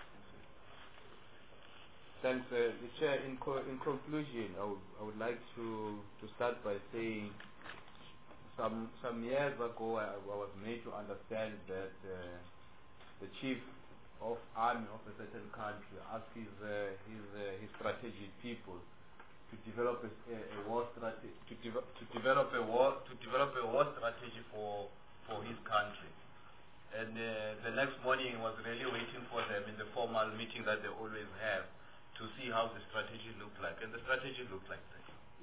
Thanks, the Chair. In conclusion, I would like to start by saying some years ago I was made to understand that the chief of army of a certain country asked his strategic people to develop a war strategy for his country. And the next morning was really waiting for them in the formal meeting that they always have, to see how the strategy looked like. And the strategy looked like that.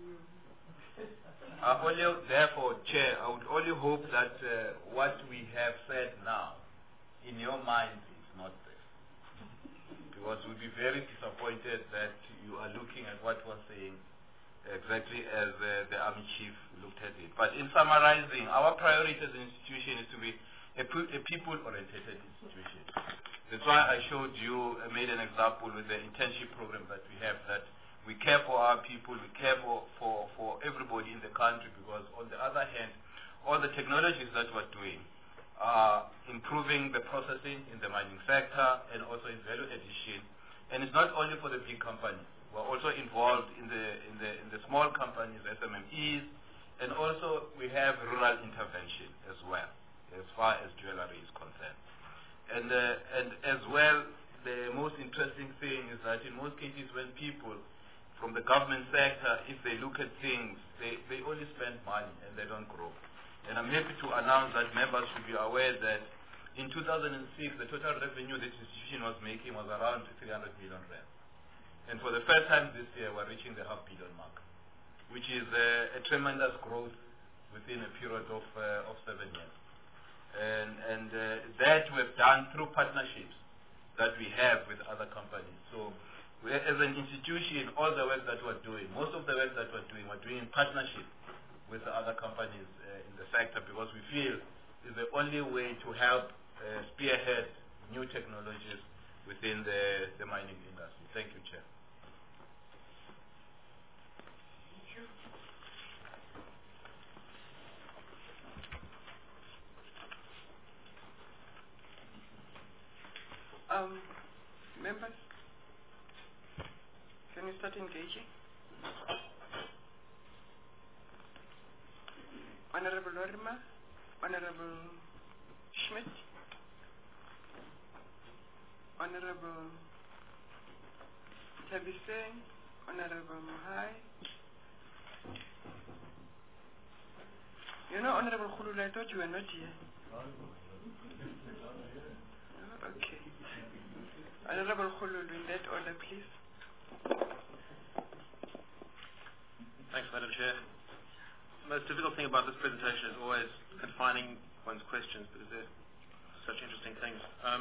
Therefore, Chair, I would only hope that what we have said now, in your mind, is not there. Because we'll be very disappointed that you are looking at what we're saying exactly as the Army Chief looked at it. But in summarizing, our priority as an institution is to be a people-oriented institution. That's why I showed you, made an example with the internship program that we have, that we care for our people, we care for everybody in the country, because on the other hand, all the technologies that we're doing are improving the processing in the mining sector and also in value addition. And it's not only for the big companies. We're also involved in the small companies, SMMEs, and also we have rural intervention as well, as far as jewelry is concerned. And as well, the most interesting thing is that in most cases when people from the government sector, if they look at things, they only spend money and they don't grow. And I'm happy to announce that members should be aware that in 2006, the total revenue this institution was making was around 300 million rand. And for the first time this year, we're reaching the half billion mark, which is a tremendous growth within a period of 7 years. And that we've done through partnerships that we have with other companies. So as an institution, all the work that we're doing, most of the work that we're doing in partnership with the other companies in the sector, because we feel is the only way to help spearhead new technologies within the mining industry. Thank you, Chair. Members, can you start engaging? Honorable Lorimer, Honorable Schmidt, Honorable Tabiseng, Honorable Mahai. You know, Honorable Khulula, I thought you were not here. Okay. Honorable Khululu, in that order, please. Thanks, Madam Chair. The most difficult thing about this presentation is always confining one's questions, because they're such interesting things.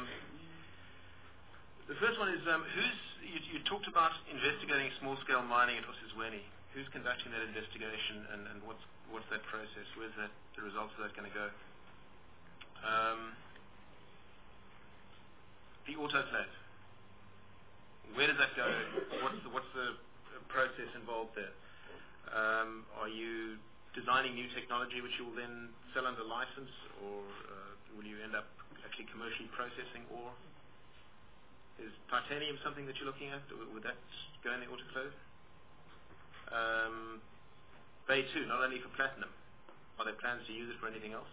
The first one is, you talked about investigating small-scale mining at Osizweni. Who's conducting that investigation, and what's that process? Where's the results of that going to go? The autoclave. Where does that go? What's the process involved there? Are you designing new technology which you will then sell under license, or will you end up actually commercially processing ore? Is titanium something that you're looking at? Would that go in the autoclave? Bay 2, not only for platinum. Are there plans to use it for anything else?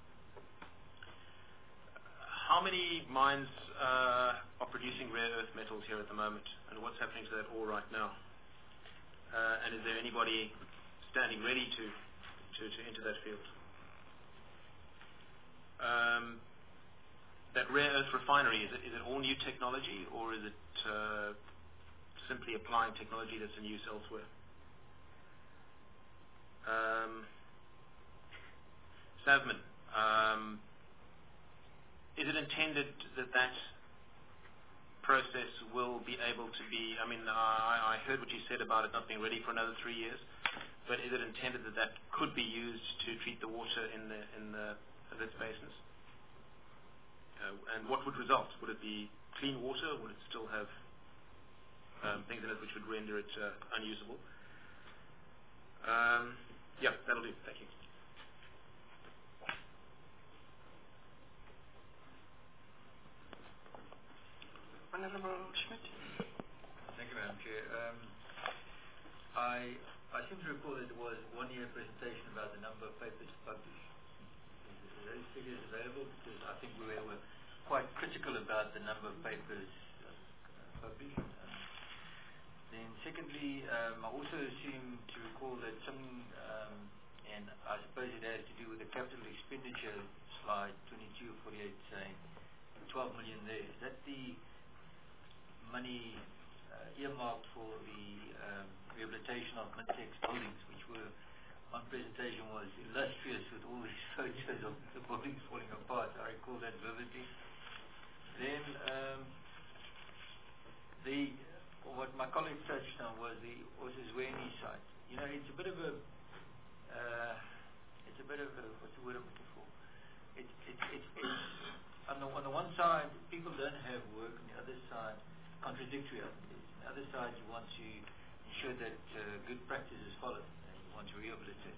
How many mines are producing rare earth metals here at the moment, and what's happening to that ore right now? And is there anybody standing ready to enter that field? That rare earth refinery, is it all new technology, or is it simply applying technology that's in use elsewhere? Savman, is it intended that process will be able to be, I heard what you said about it not being ready for another 3 years, but is it intended that could be used to treat the water in its basins? And what would result? Would it be clean water? Would it still have things in it which would render it unusable? Yeah, that'll do. Thank you. Honorable Schmidt. Thank you, Madam Chair. I seem to recall that there was 1 year presentation about the number of papers published. Are those figures available? Because I think we were quite critical about the number of papers published. Then secondly, I also seem to recall that some, and I suppose it has to do with the capital expenditure slide 2248 saying 12 million there. Is that the money earmarked for the rehabilitation of Mid-Tex buildings, which were on presentation was illustrious with all these photos of the buildings falling apart? I recall that vividly. Then what my colleague touched on was the Osizweni site. it's a bit of a, what's the word I'm looking for? It's on the one side, people don't have work. On the other side, contradictory. On the other side, you want to ensure that good practice is followed, and you want to rehabilitate.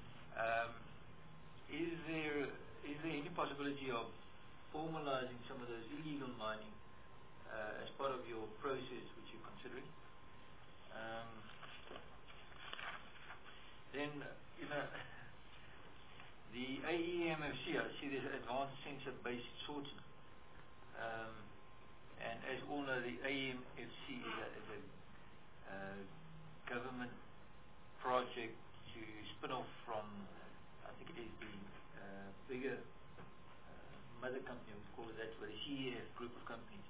Is there any possibility of formalizing some of those illegal mining as part of your process, which you're considering? Then, the AEMFC, I see there's advanced sensor-based sorting. And as all know, the AEMFC is a government project to spin off from, I think it is the bigger mother company, we call it that, but the CEF group of companies.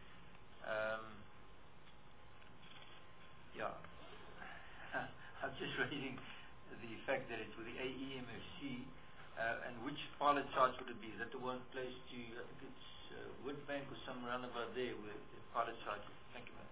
I'm just raising the fact that it's with the AEMFC, and which pilot sites would it be? Is that the one place to, I think it's Woodbank or somewhere around about there where the pilot site is? Thank you, ma'am.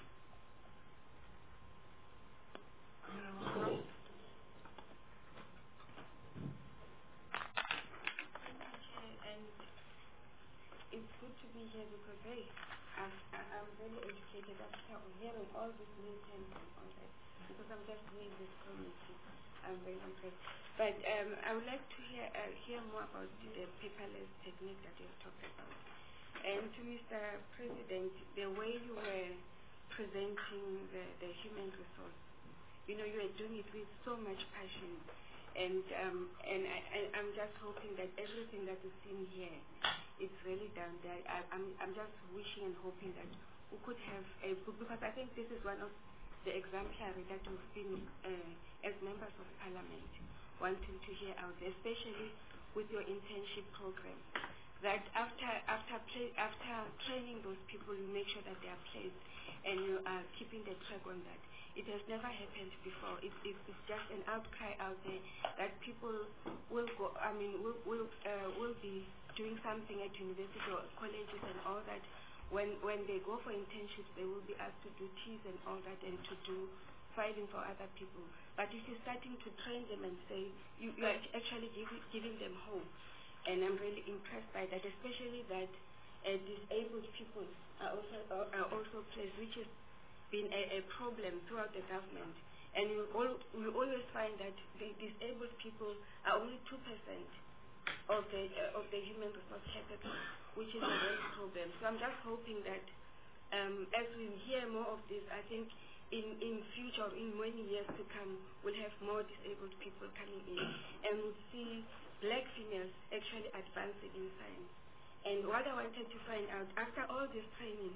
And it's good to be here because, hey, I'm very educated after hearing all these new terms and all that, because I'm just doing this community. I'm very impressed. But I would like to hear more about the paperless technique that you talked about. And to Mr. President, the way you were presenting the human resource, you were doing it with so much passion. And I'm just hoping that everything that is seen here, it's really done there. I'm just wishing and hoping that we could have a book, because I think this is one of the exemplary that we've been, as members of parliament, wanting to hear out, especially with your internship program, that after training those people, you make sure that they are placed and you are keeping the track on that. It has never happened before. It's just an outcry out there that people will go. Will be doing something at university or colleges and all that. When they go for internships, they will be asked to do T's and all that, and to do filing for other people. But if you're starting to train them and say you are actually giving them hope, and I'm really impressed by that, especially that disabled people are also placed, which has been a problem throughout the government. And we always find that the disabled people are only 2% of the human resource capital, which is a real problem. So I'm just hoping that as we hear more of this, I think in future, in many years to come, we'll have more disabled people coming in, and we'll see black females actually advancing in science. And what I wanted to find out, after all this training,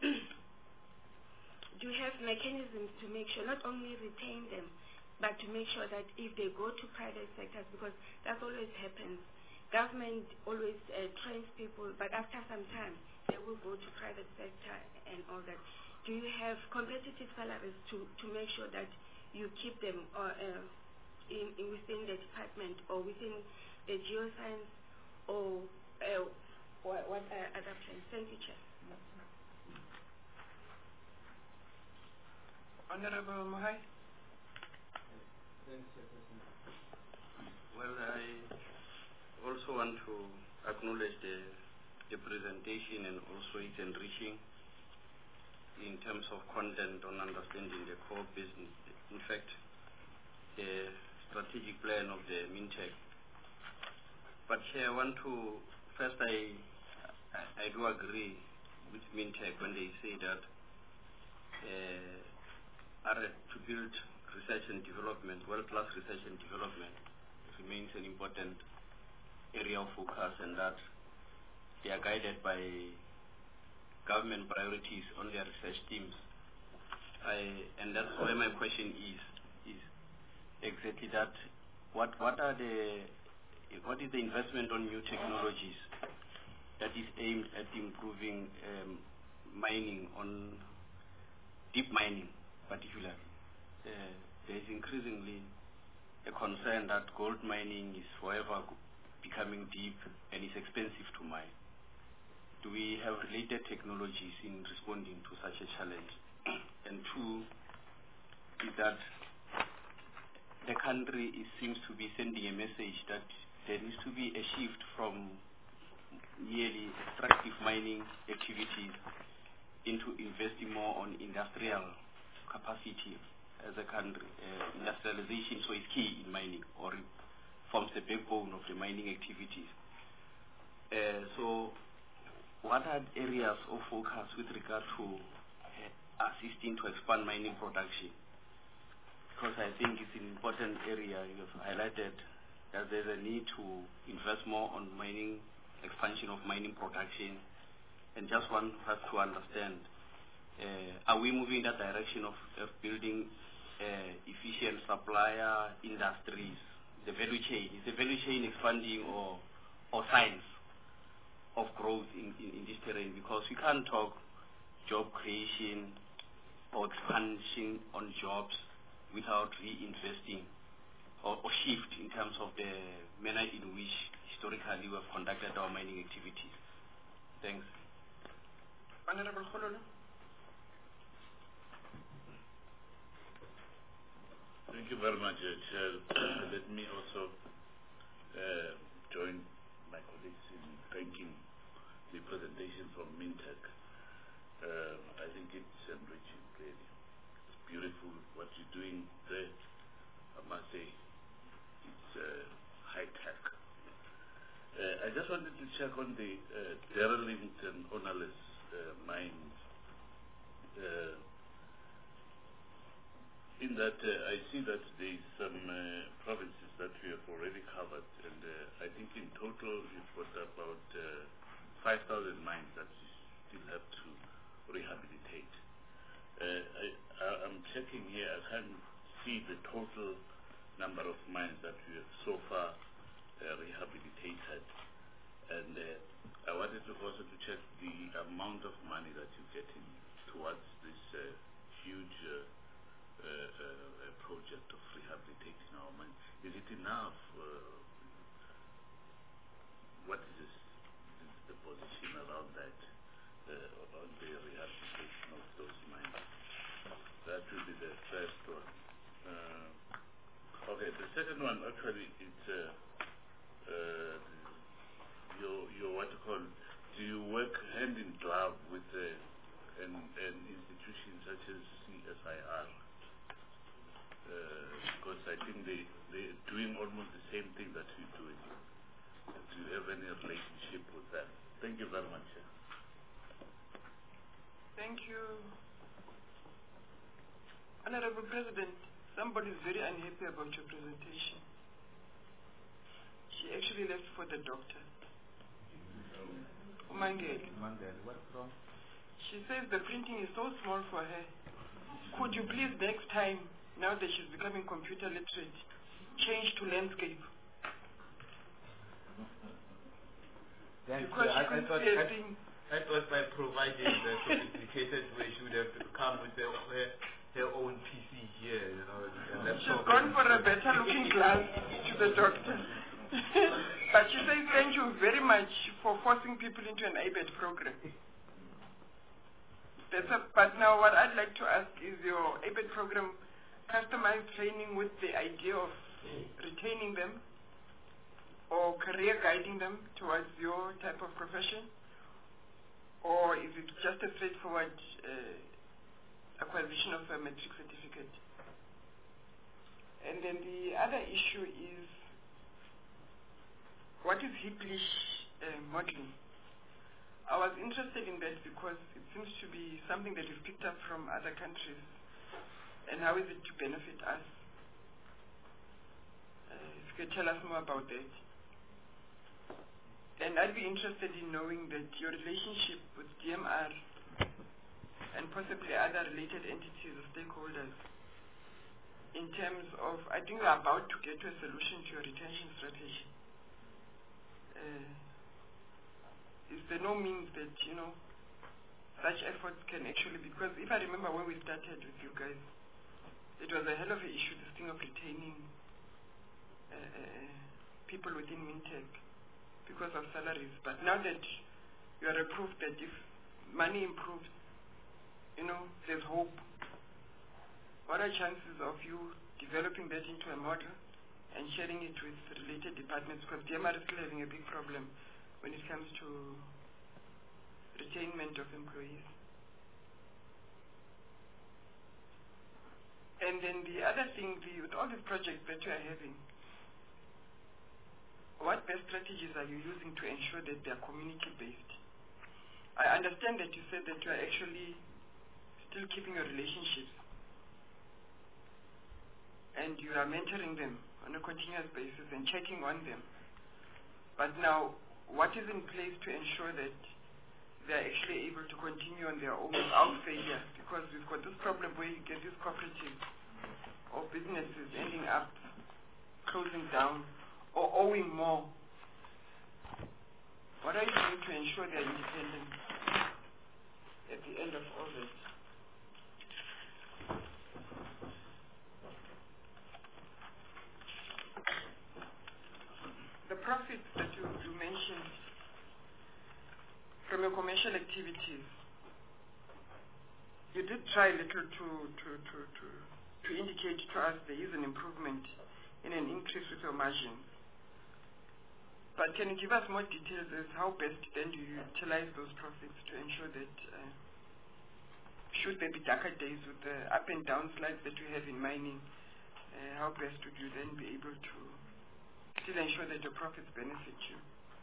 do you have mechanisms to make sure, not only retain them, but to make sure that if they go to private sectors, because that always happens, government always trains people, but after some time, they will go to private sector and all that. Do you have competitive salaries to make sure that you keep them within the department or within the geoscience or what other plans? Thank you, Chair. Honorable Mohai. Well, I also want to acknowledge the presentation, and also it's enriching in terms of content on understanding the core business. In fact, the strategic plan of the MinTech. But here I want to, first I do agree with MinTech when they say that to build research and development, world-class research and development remains an important area of focus, and that they are guided by government priorities on their research teams. And that's why my question is exactly that. What is the investment on new technologies that is aimed at improving mining, on deep mining particularly? There is increasingly a concern that gold mining is forever becoming deep and is expensive to mine. Do we have related technologies in responding to such a challenge? And two, is that the country seems to be sending a message that there needs to be a shift from merely extractive mining activities into investing more on industrial capacity as a country. Industrialization so is key in mining, or it forms the backbone of the mining activities. So what are areas of focus with regard to assisting to expand mining production? Because I think it's an important area. You have highlighted that there's a need to invest more on mining, expansion of mining production, and just one has to understand, are we moving in that direction of building efficient supplier industries, the value chain? Is the value chain expanding or signs of growth in this terrain? Because we can't talk job creation or expansion on jobs without reinvesting or shift in terms of the manner in which historically we have conducted our mining activities. Thanks. Honorable Khololo. Thank you very much, Chair. Let me also join my colleagues in thanking the presentation from Mintech. I think it's enriching, really. It's beautiful what you're doing there. I must say, it's high tech. I just wanted to check on the derelict and ownerless mines. In that, I see that there is some provinces that we have already covered, and I think in total we've got about 5,000 mines that we still have to rehabilitate. I'm checking here, I can't see the total number of mines that we have so far rehabilitated, and I wanted to also to check the amount of money that you're getting towards this huge project of rehabilitating our mines. Is it enough? What is the position around that, on the rehabilitation of those mines? That will be the first one. Okay, the second one actually it's your what you call, do you work hand in glove with an institution such as CSIR? Because I think they're doing almost the same thing that you're doing. Do you have any relationship with them? Thank you very much. Thank you. Honorable President, somebody is very unhappy about your presentation. She actually left for the doctor. Umangele. What's wrong? She says the printing is so small for her. Could you please next time, now that she's becoming computer literate, change to landscape? Because I thought by providing the sophisticated way, she would have come with her own PC here, you know. She's gone for a better looking glass to the doctor. But she says thank you very much for forcing people into an IBET program. But now what I'd like to ask is your IBET program customized training with the idea of retaining them or career guiding them towards your type of profession? Or is it just a straightforward acquisition of a matric certificate? And then the other issue is, what is Hiplish modeling? I was interested in that because it seems to be something that you've picked up from other countries. And how is it to benefit us? If you could tell us more about that. And I'd be interested in knowing that your relationship with DMR and possibly other related entities or stakeholders in terms of, I think we're about to get to a solution to your retention strategy. Is there no means that, you know, such efforts can actually, because if I remember when we started with you guys, it was a hell of an issue, this thing of retaining people within Mintech because of salaries. But now that you are a proof that if money improves, you know, there's hope. what are chances of you developing that into a model and sharing it with related departments? Because DMR is still having a big problem when it comes to retainment of employees. And then the other thing, with all these projects that you are having, what best strategies are you using to ensure that they are community-based? I understand that you said that you are actually still keeping your relationships and you are mentoring them on a continuous basis and checking on them. But now, what is in place to ensure that they are actually able to continue on their own without failure? Because we've got this problem where you get these cooperatives or businesses ending up closing down or owing more. What are you doing to ensure they are independent at the end of all this? The profits that you mentioned from your commercial activities, you did try a little to indicate to us there is an improvement in an increase with your margins. But can you give us more details as how best then do you utilize those profits to ensure that should there be darker days with the up and down slides that you have in mining, how best would you then be able to still ensure that your profits benefit you?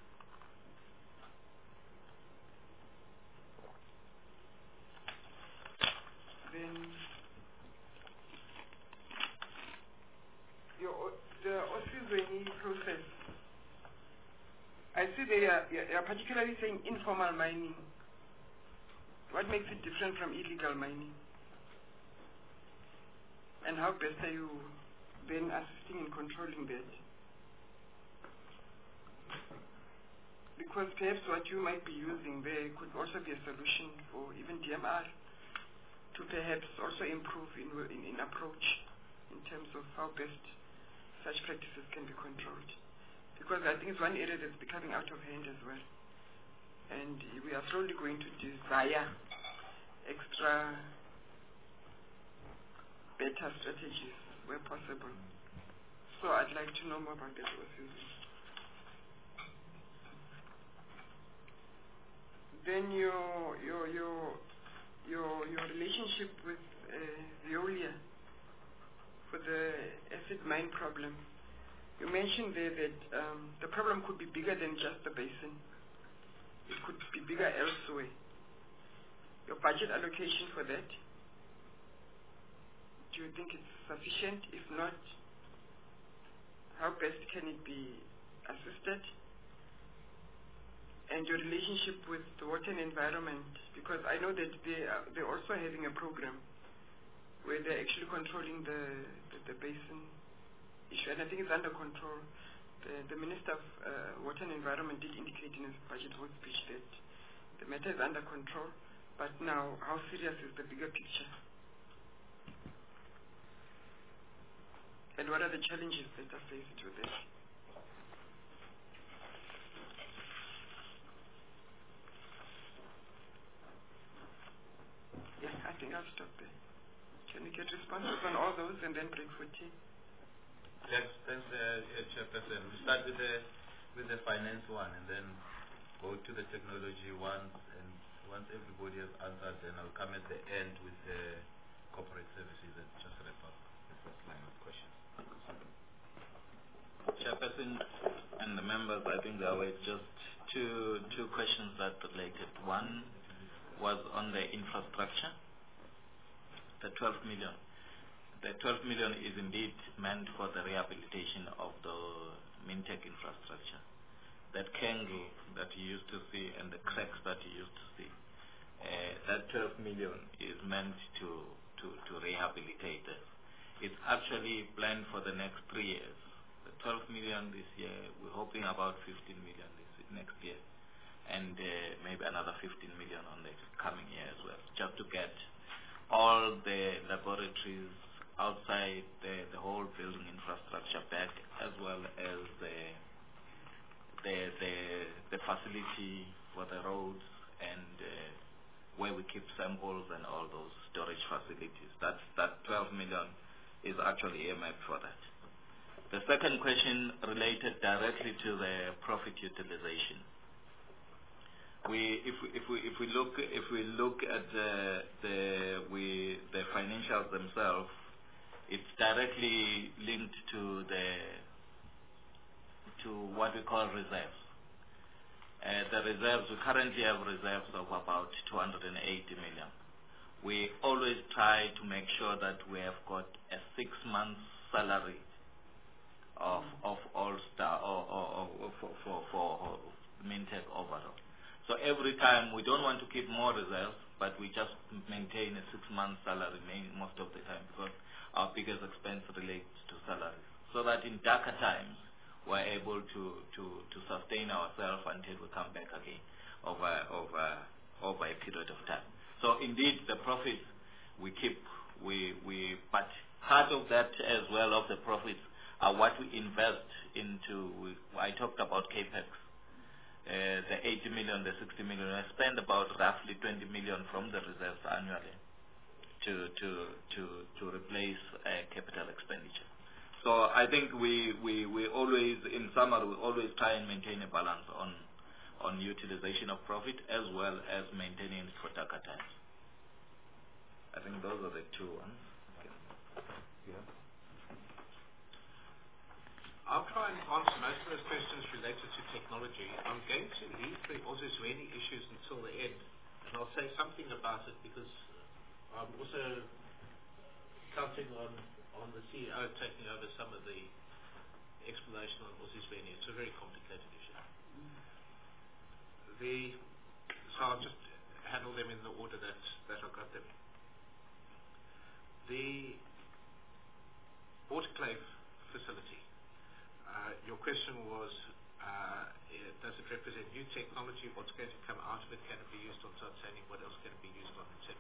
Then the Osizweni process, I see they are particularly saying informal mining. What makes it different from illegal mining? And how best are you then assisting in controlling that? Because perhaps what you might be using there could also be a solution for even DMR to perhaps also improve in approach in terms of how best such practices can be controlled. Because I think it's one area that's becoming out of hand as well. And we are slowly going to desire extra better strategies where possible. So I'd like to know more about that also. Then your relationship with Veolia for the acid mine problem. You mentioned there that the problem could be bigger than just the basin. It could be bigger elsewhere. Your budget allocation for that, do you think it's sufficient? If not, how best can it be assisted? And your relationship with the water and environment, because I know that they're also having a program where they're actually controlling the basin issue, and I think it's under control. The Minister of Water and Environment did indicate in his budget vote speech that the matter is under control, but now how serious is the bigger picture? And what are the challenges that are faced with it? Yeah, I think I'll stop there. Can we get responses on all those and then break for tea? Yes, thanks, Chairperson. We start with the finance one and then go to the technology one, and once everybody has answered, then I'll come at the end with the corporate services and just wrap up the first line of questions. Chairperson and the members, I think there were just two questions that related. One was on the infrastructure, the 12 million. The 12 million is indeed meant for the rehabilitation of the Mintech infrastructure. That kangle that you used to see and the cracks that you used to see, that 12 million is meant to rehabilitate it. It's actually planned for the next 3 years. The 12 million this year, we're hoping about 15 million next year, and maybe another 15 million on the coming year as well, just to get all the laboratories outside the whole building infrastructure back, as well as the facility for the roads and where we keep samples and all those storage facilities. That 12 million is actually earmarked for that. The second question related directly to the profit utilization. If we look at the financials themselves, it's directly linked to what we call reserves. The reserves, we currently have reserves of about 280 million. We always try to make sure that we have got a 6-month salary of all staff for Mintech overall. So every time we don't want to keep more reserves, but we just maintain a 6-month salary most of the time, because our biggest expense relates to salaries. So that in darker times, we're able to sustain ourselves until we come back again over a period of time. So indeed, the profits we keep, but part of that as well of the profits are what we invest into. I talked about CAPEX. The 80 million, the 60 million, I spend about roughly 20 million from the reserves annually to replace capital expenditure. So I think we always, in summary, we always try and maintain a balance on utilization of profit as well as maintaining it for darker times. I think those are the two ones. Okay. Yeah. I'll try and answer most of those questions related to technology. I'm going to leave the Ozizweni issues until the end, and I'll say something about it because I'm also counting on the CEO taking over some of the explanation on Ozizweni. It's a very complicated issue. So I'll just handle them in the order that I got them. The autoclave facility. Your question was, does it represent new technology? What's going to come out of it? Can it be used on titanium? What else can it be used on, etc.?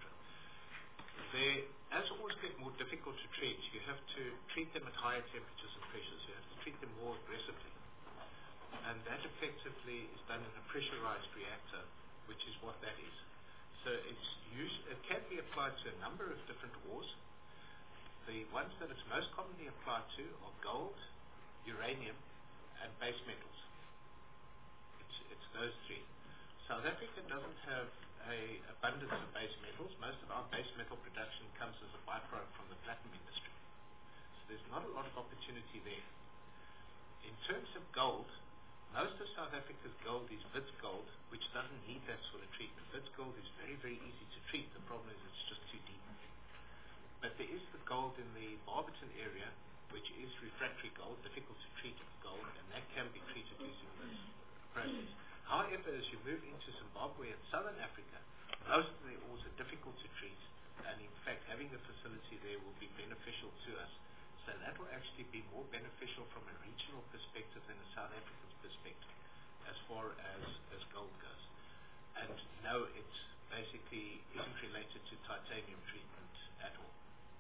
As always get more difficult to treat, you have to treat them at higher temperatures and pressures. You have to treat them more aggressively. And that effectively is done in a pressurized reactor, which is what that is. So it can be applied to a number of different ores. The ones that it's most commonly applied to are gold, uranium, and base metals. It's those three. South Africa doesn't have an abundance of base metals. Most of our base metal production comes as a byproduct from the platinum industry. So there's not a lot of opportunity there. In terms of gold, most of South Africa's gold is Wits gold, which doesn't need that sort of treatment. Wits gold is very, very easy to treat. The problem is it's just too deep. But there is the gold in the Barberton area, which is refractory gold, difficult to treat gold, and that can be treated using this process. However, as you move into Zimbabwe and Southern Africa, most of the ores are difficult to treat, and in fact, having a facility there will be beneficial to us. So that will actually be more beneficial from a regional perspective than a South African perspective, as far as gold goes. And no, it basically isn't related to titanium treatment at all.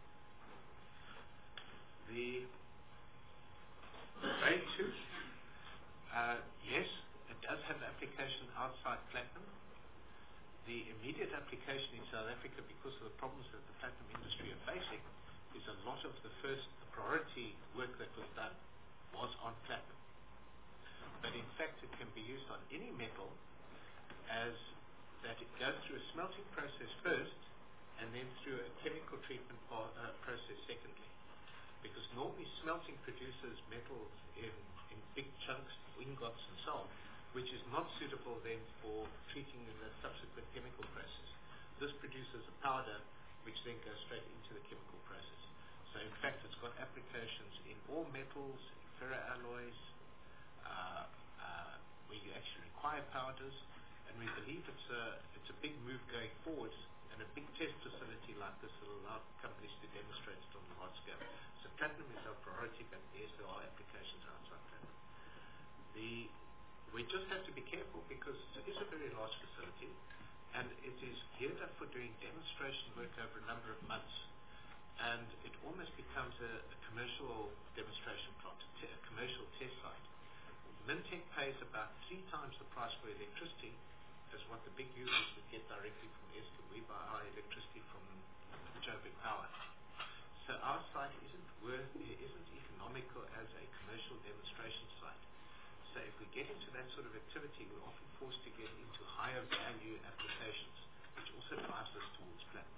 The grade 2, yes, it does have application outside platinum. The immediate application in South Africa, because of the problems that the platinum industry are facing, is a lot of the priority work that was done was on platinum. But in fact, it can be used on any metal as that it goes through a smelting process first and then through a chemical treatment process secondly. Because normally smelting produces metals in big chunks, ingots and so on, which is not suitable then for treating in the subsequent chemical process. This produces a powder which then goes straight into the chemical process. So in fact it's got applications in all metals, in ferroalloys, where you actually require powders, and we believe it's a big move going forward, and a big test facility like this will allow companies to demonstrate it on a large scale. So platinum is our priority, but yes, there are applications outside platinum. We just have to be careful because it is a very large facility, and it is geared up for doing demonstration work over a number of months, and it almost becomes a commercial demonstration plant, a commercial test site. Mintech pays about 3 times the price for electricity as what the big users would get directly from Eskom. We buy our electricity from Joburg Power. So our site isn't economical as a commercial demonstration site. So if we get into that sort of activity, we're often forced to get into higher value applications, which also drives us towards platinum.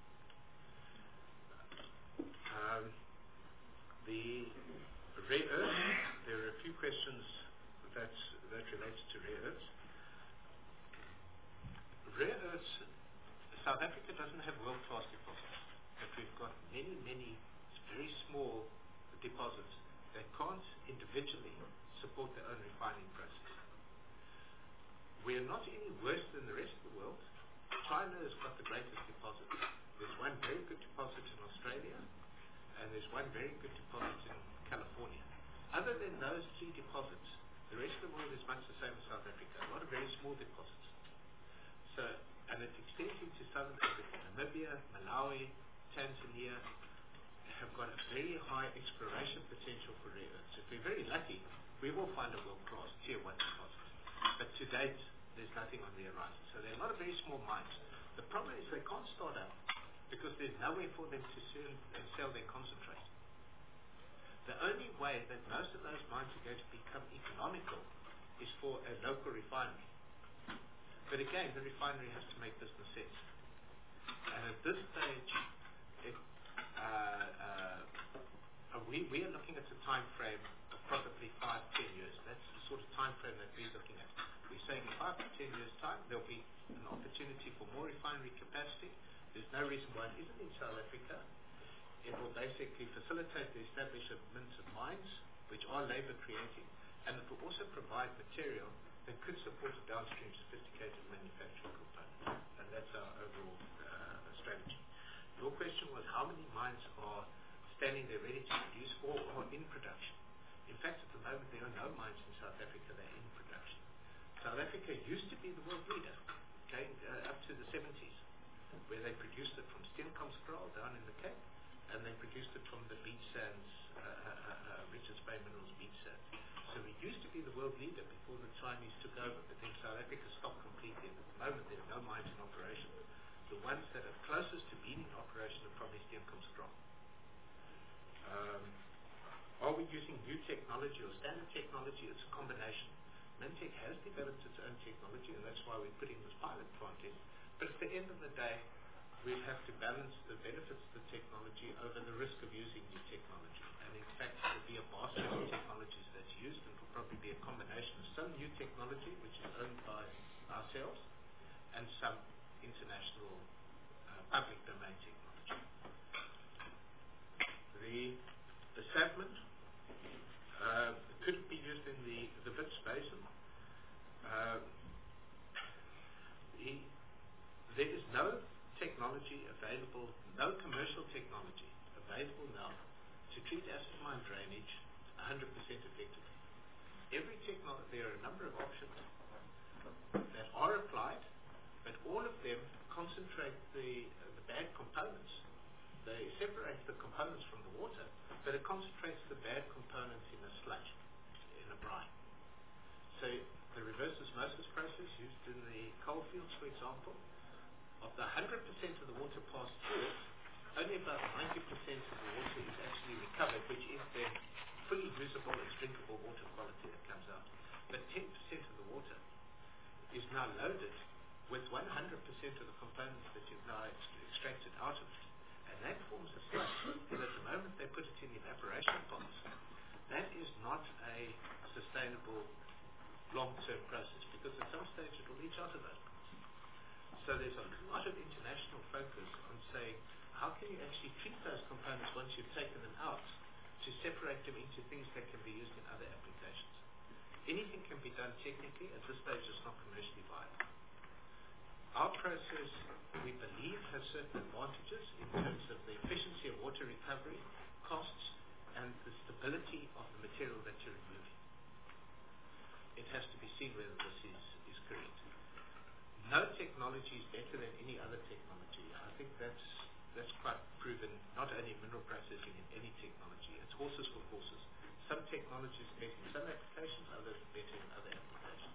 The rare earths, there are a few questions that relates to rare earths. Rare earths, South Africa doesn't have world-class deposits, but we've got many, many very small deposits that can't individually support their own refining process. We are not any worse than the rest of the world. China has got the greatest deposit. There's one very good deposit in Australia, and there's one very good deposit in California. Other than those three deposits, the rest of the world is much the same as South Africa. A lot of very small deposits. So, and it extends into Southern Africa. Namibia, Malawi, Tanzania have got a very high exploration potential for rare earths. If we're very lucky, we will find a world-class tier 1 deposit. But to date, there's nothing on the horizon. So there are a lot of very small mines. The problem is they can't start up because there's nowhere for them to sell their concentrate. The only way that most of those mines are going to become economical is for a local refinery. But again, the refinery has to make business sense. And at this stage, we are looking at a time frame of probably 5-10 years. That's the sort of time frame that we're looking at. We're saying in 5 to 10 years' time, there'll be an opportunity for more refinery capacity. There's no reason why it isn't in South Africa. It will basically facilitate the establishment of mines, which are labor creating, and it will also provide material that could support a downstream sophisticated manufacturing component. And that's our overall strategy. Your question was how many mines are standing there ready to produce or are in production. In fact, at the moment, there are no mines in South Africa that are in production. South Africa used to be the world leader, okay, up to the 70s, where they produced it from Steenkomskraal down in the Cape, and they produced it from the beach sands, Richards Bay Minerals beach sands. So we used to be the world leader before the Chinese took over, but then South Africa stopped completely. At the moment, there are no mines in operation. The ones that are closest to being in operation are probably Steenkomskraal. Are we using new technology or standard technology? It's a combination. Mintech has developed its own technology, and that's why we're putting this pilot plant in. But at the end of the day, we'll have to balance the benefits of the technology over the risk of using new technology. And in fact, it will be a basket of technologies that's used, and it will probably be a combination of some new technology, which is owned by ourselves, and some international public domain technology. The Saffman could be used in the Wits Basin. There is no technology available, no commercial technology available now to treat acid mine drainage 100% effectively. There are a number of options that are applied, but all of them concentrate the bad components. They separate the components from the water, but it concentrates the bad components in a sludge, in a brine. So the reverse osmosis process used in the coal fields, for example, of the 100% of the water passed through it, only about 90% of the water is actually recovered, which is then fully usable and drinkable water quality that comes out. But 10% of the water is now loaded with 100% of the components that you've now extracted out of it. And that forms a sludge. And at the moment they put it in evaporation ponds. That is not a sustainable long-term process, because at some stage it will leach out of those ponds. So there's a lot of international focus on saying, how can you actually treat those components once you've taken them out to separate them into things that can be used in other applications? Anything can be done technically. At this stage it's not commercially viable. Our process, we believe, has certain advantages in terms of the efficiency of water recovery, costs, and the stability of the material that you're removing. It has to be seen whether this is correct. No technology is better than any other technology. I think that's quite proven, not only in mineral processing, in any technology. It's horses for courses. Some technologies are better in some applications, others are better in other applications.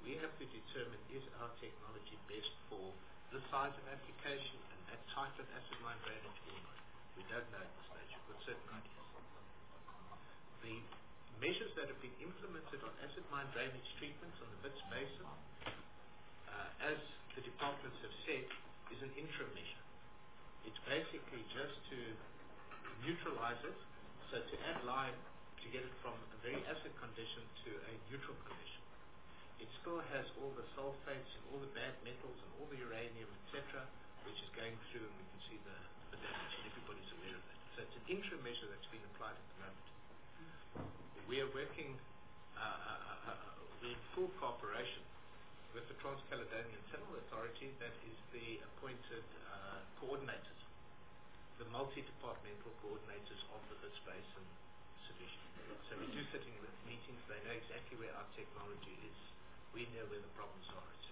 we have to determine, is our technology best for this size of application and that type of acid mine drainage or not? We don't know at this stage. We've got certain ideas. The measures that have been implemented on acid mine drainage treatments on the Wits Basin, as the departments have said, is an interim measure. It's basically just to neutralize it, so to add lime to get it from a very acid condition to a neutral condition. It still has all the sulfates and all the bad metals and all the uranium, etc., which is going through, and we can see the damage, and everybody's aware of that. So it's an interim measure that's been applied at the moment. We are working in full cooperation with the Trans-Caledonian Tunnel Authority, that is the appointed coordinators, the multi-departmental coordinators of the Wits Basin solution. So we do sit in meetings, they know exactly where our technology is, we know where the problems are, etc.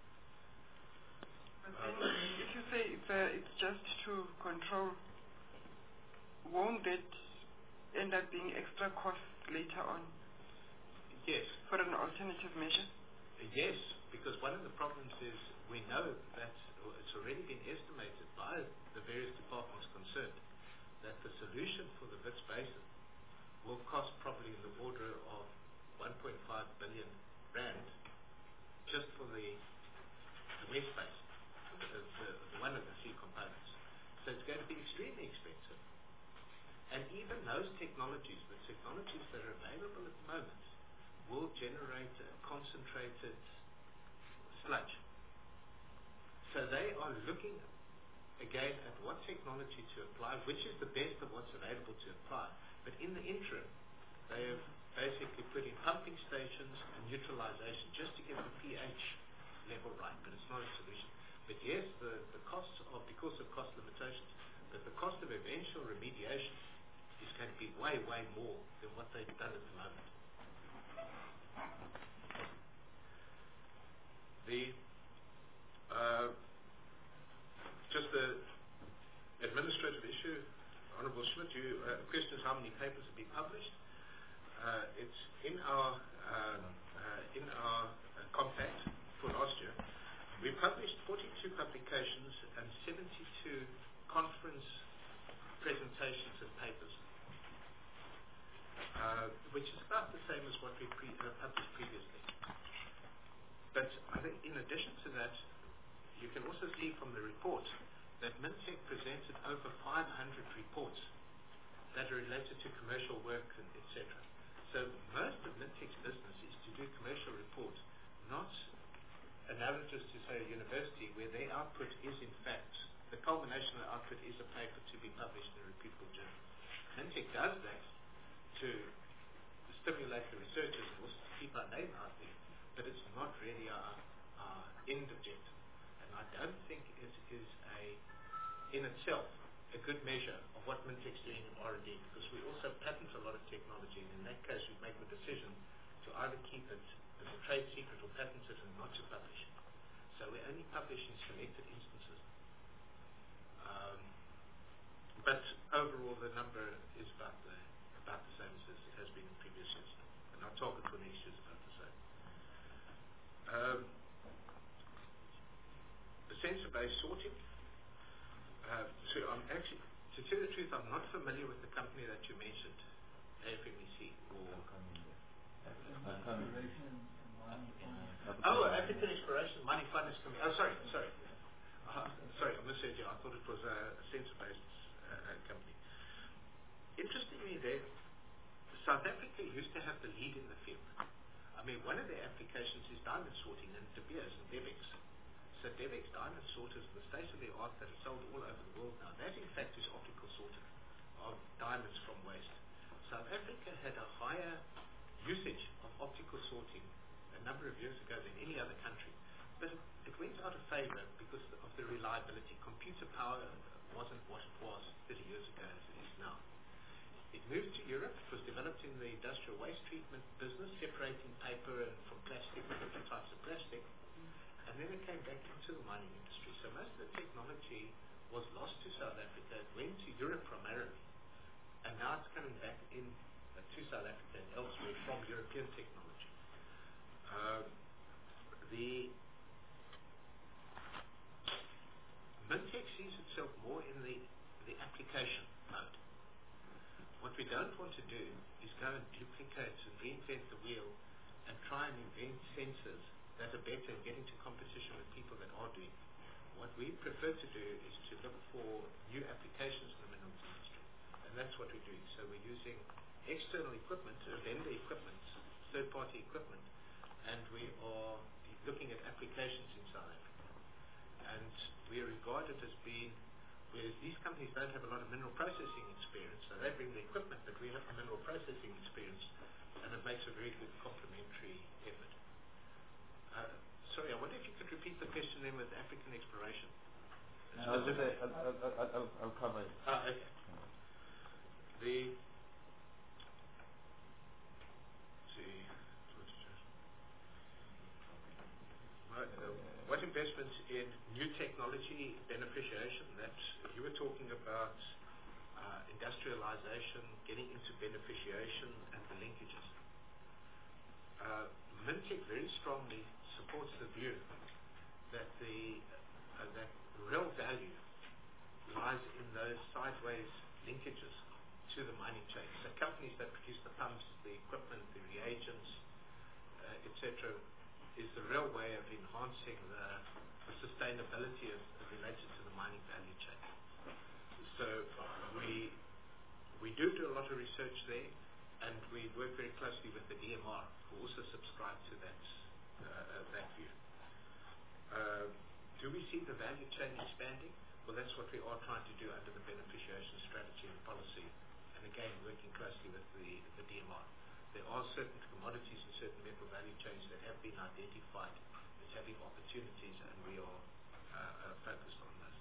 But then, if you say it's just to control, won't that end up being extra costs later on? Yes. For an alternative measure? Yes, because one of the problems is we know that it's already been estimated by the various departments concerned that the solution for the Wits Basin will cost probably in the order of 1.5 billion rand just for the West Basin, the one of the three components. So it's going to be extremely expensive. And even those technologies, the technologies that are available at the moment, will generate a concentrated sludge. So they are looking again at what technology to apply, which is the best of what's available to apply. But in the interim, they have basically put in pumping stations and neutralization just to get the pH level right, but it's not a solution. But yes, the costs are because of cost limitations, but the cost of eventual remediation is going to be way, way more than what they've done at the moment. Just the administrative issue, Honourable Schmidt, question is how many papers have been published. It's in our compact for last year. We published 42 publications and 72 conference presentations and papers, which is about the same as what we published previously. But I think in addition to that, you can also see from the report that Mintech presented over 500 reports that are related to commercial work, and etc. So most of Mintech's business is to do commercial reports, not analogous to, say, a university where their output is, in fact, the culmination of the output is a paper to be published in a reputable journal. Mintech does that to stimulate the researchers and also to keep our name out there, but it's not really our end objective. And I don't think it is in itself a good measure of what Mintech's doing in R&D, because we also patent a lot of technology, and in that case we make the decision to either keep it as a trade secret or patent it and not to publish it. So we only publish in selected instances. But overall the number is about the same as it has been in previous years, and our target for next year is about the same. The sensor-based sorting. So I'm actually, to tell the truth, I'm not familiar with the company that you mentioned, AFMEC or African Exploration Mining Finance Company. Oh, sorry, I misheard you. I thought it was a sensor-based company. Interestingly, South Africa used to have the lead in the field. I mean, one of their applications is diamond sorting, and De Beers and Devex. So Devex diamond sorters are the state-of-the-art that are sold all over the world now. That, in fact, is optical sorting of diamonds from waste. South Africa had a higher usage of optical sorting a number of years ago than any other country. But it went out of favor because of the reliability. Computer power wasn't what it was 30 years ago as it is now. It moved to Europe. It was developed in the industrial waste treatment business, separating paper from plastic, different types of plastic. And then it came back into the mining industry. So most of the technology was lost to South Africa. It went to Europe primarily. And now it's coming back in to South Africa and elsewhere from European technology. The Mintech sees itself more in the application mode. What we don't want to do is go and duplicate and reinvent the wheel and try and invent sensors that are better and get into competition with people that are doing it. What we prefer to do is to look for new applications in the minerals industry, and that's what we're doing. So we're using external equipment, vendor equipment, third-party equipment, and we are looking at applications in South Africa. And we are regarded as being, whereas these companies don't have a lot of mineral processing experience, so they bring the equipment, but we have the mineral processing experience, and it makes a very good complementary effort. Sorry, I wonder if you could repeat the question then with African exploration. I'll cover it. Okay. What investments in new technology beneficiation? That's, you were talking about industrialization, getting into beneficiation and the linkages. Mintech very strongly supports the view that that real value lies in those sideways linkages to the mining chain. So companies that produce the pumps, the equipment, the reagents, etc., is the real way of enhancing the sustainability related to the mining value chain. So we do a lot of research there, and we work very closely with the DMR, who also subscribe to that view. Do we see the value chain expanding? Well, that's what we are trying to do under the beneficiation strategy and policy, and again, working closely with the DMR. There are certain commodities and certain metal value chains that have been identified as having opportunities, and we are focused on those.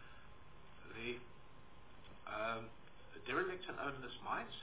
The derelict and ownerless mines.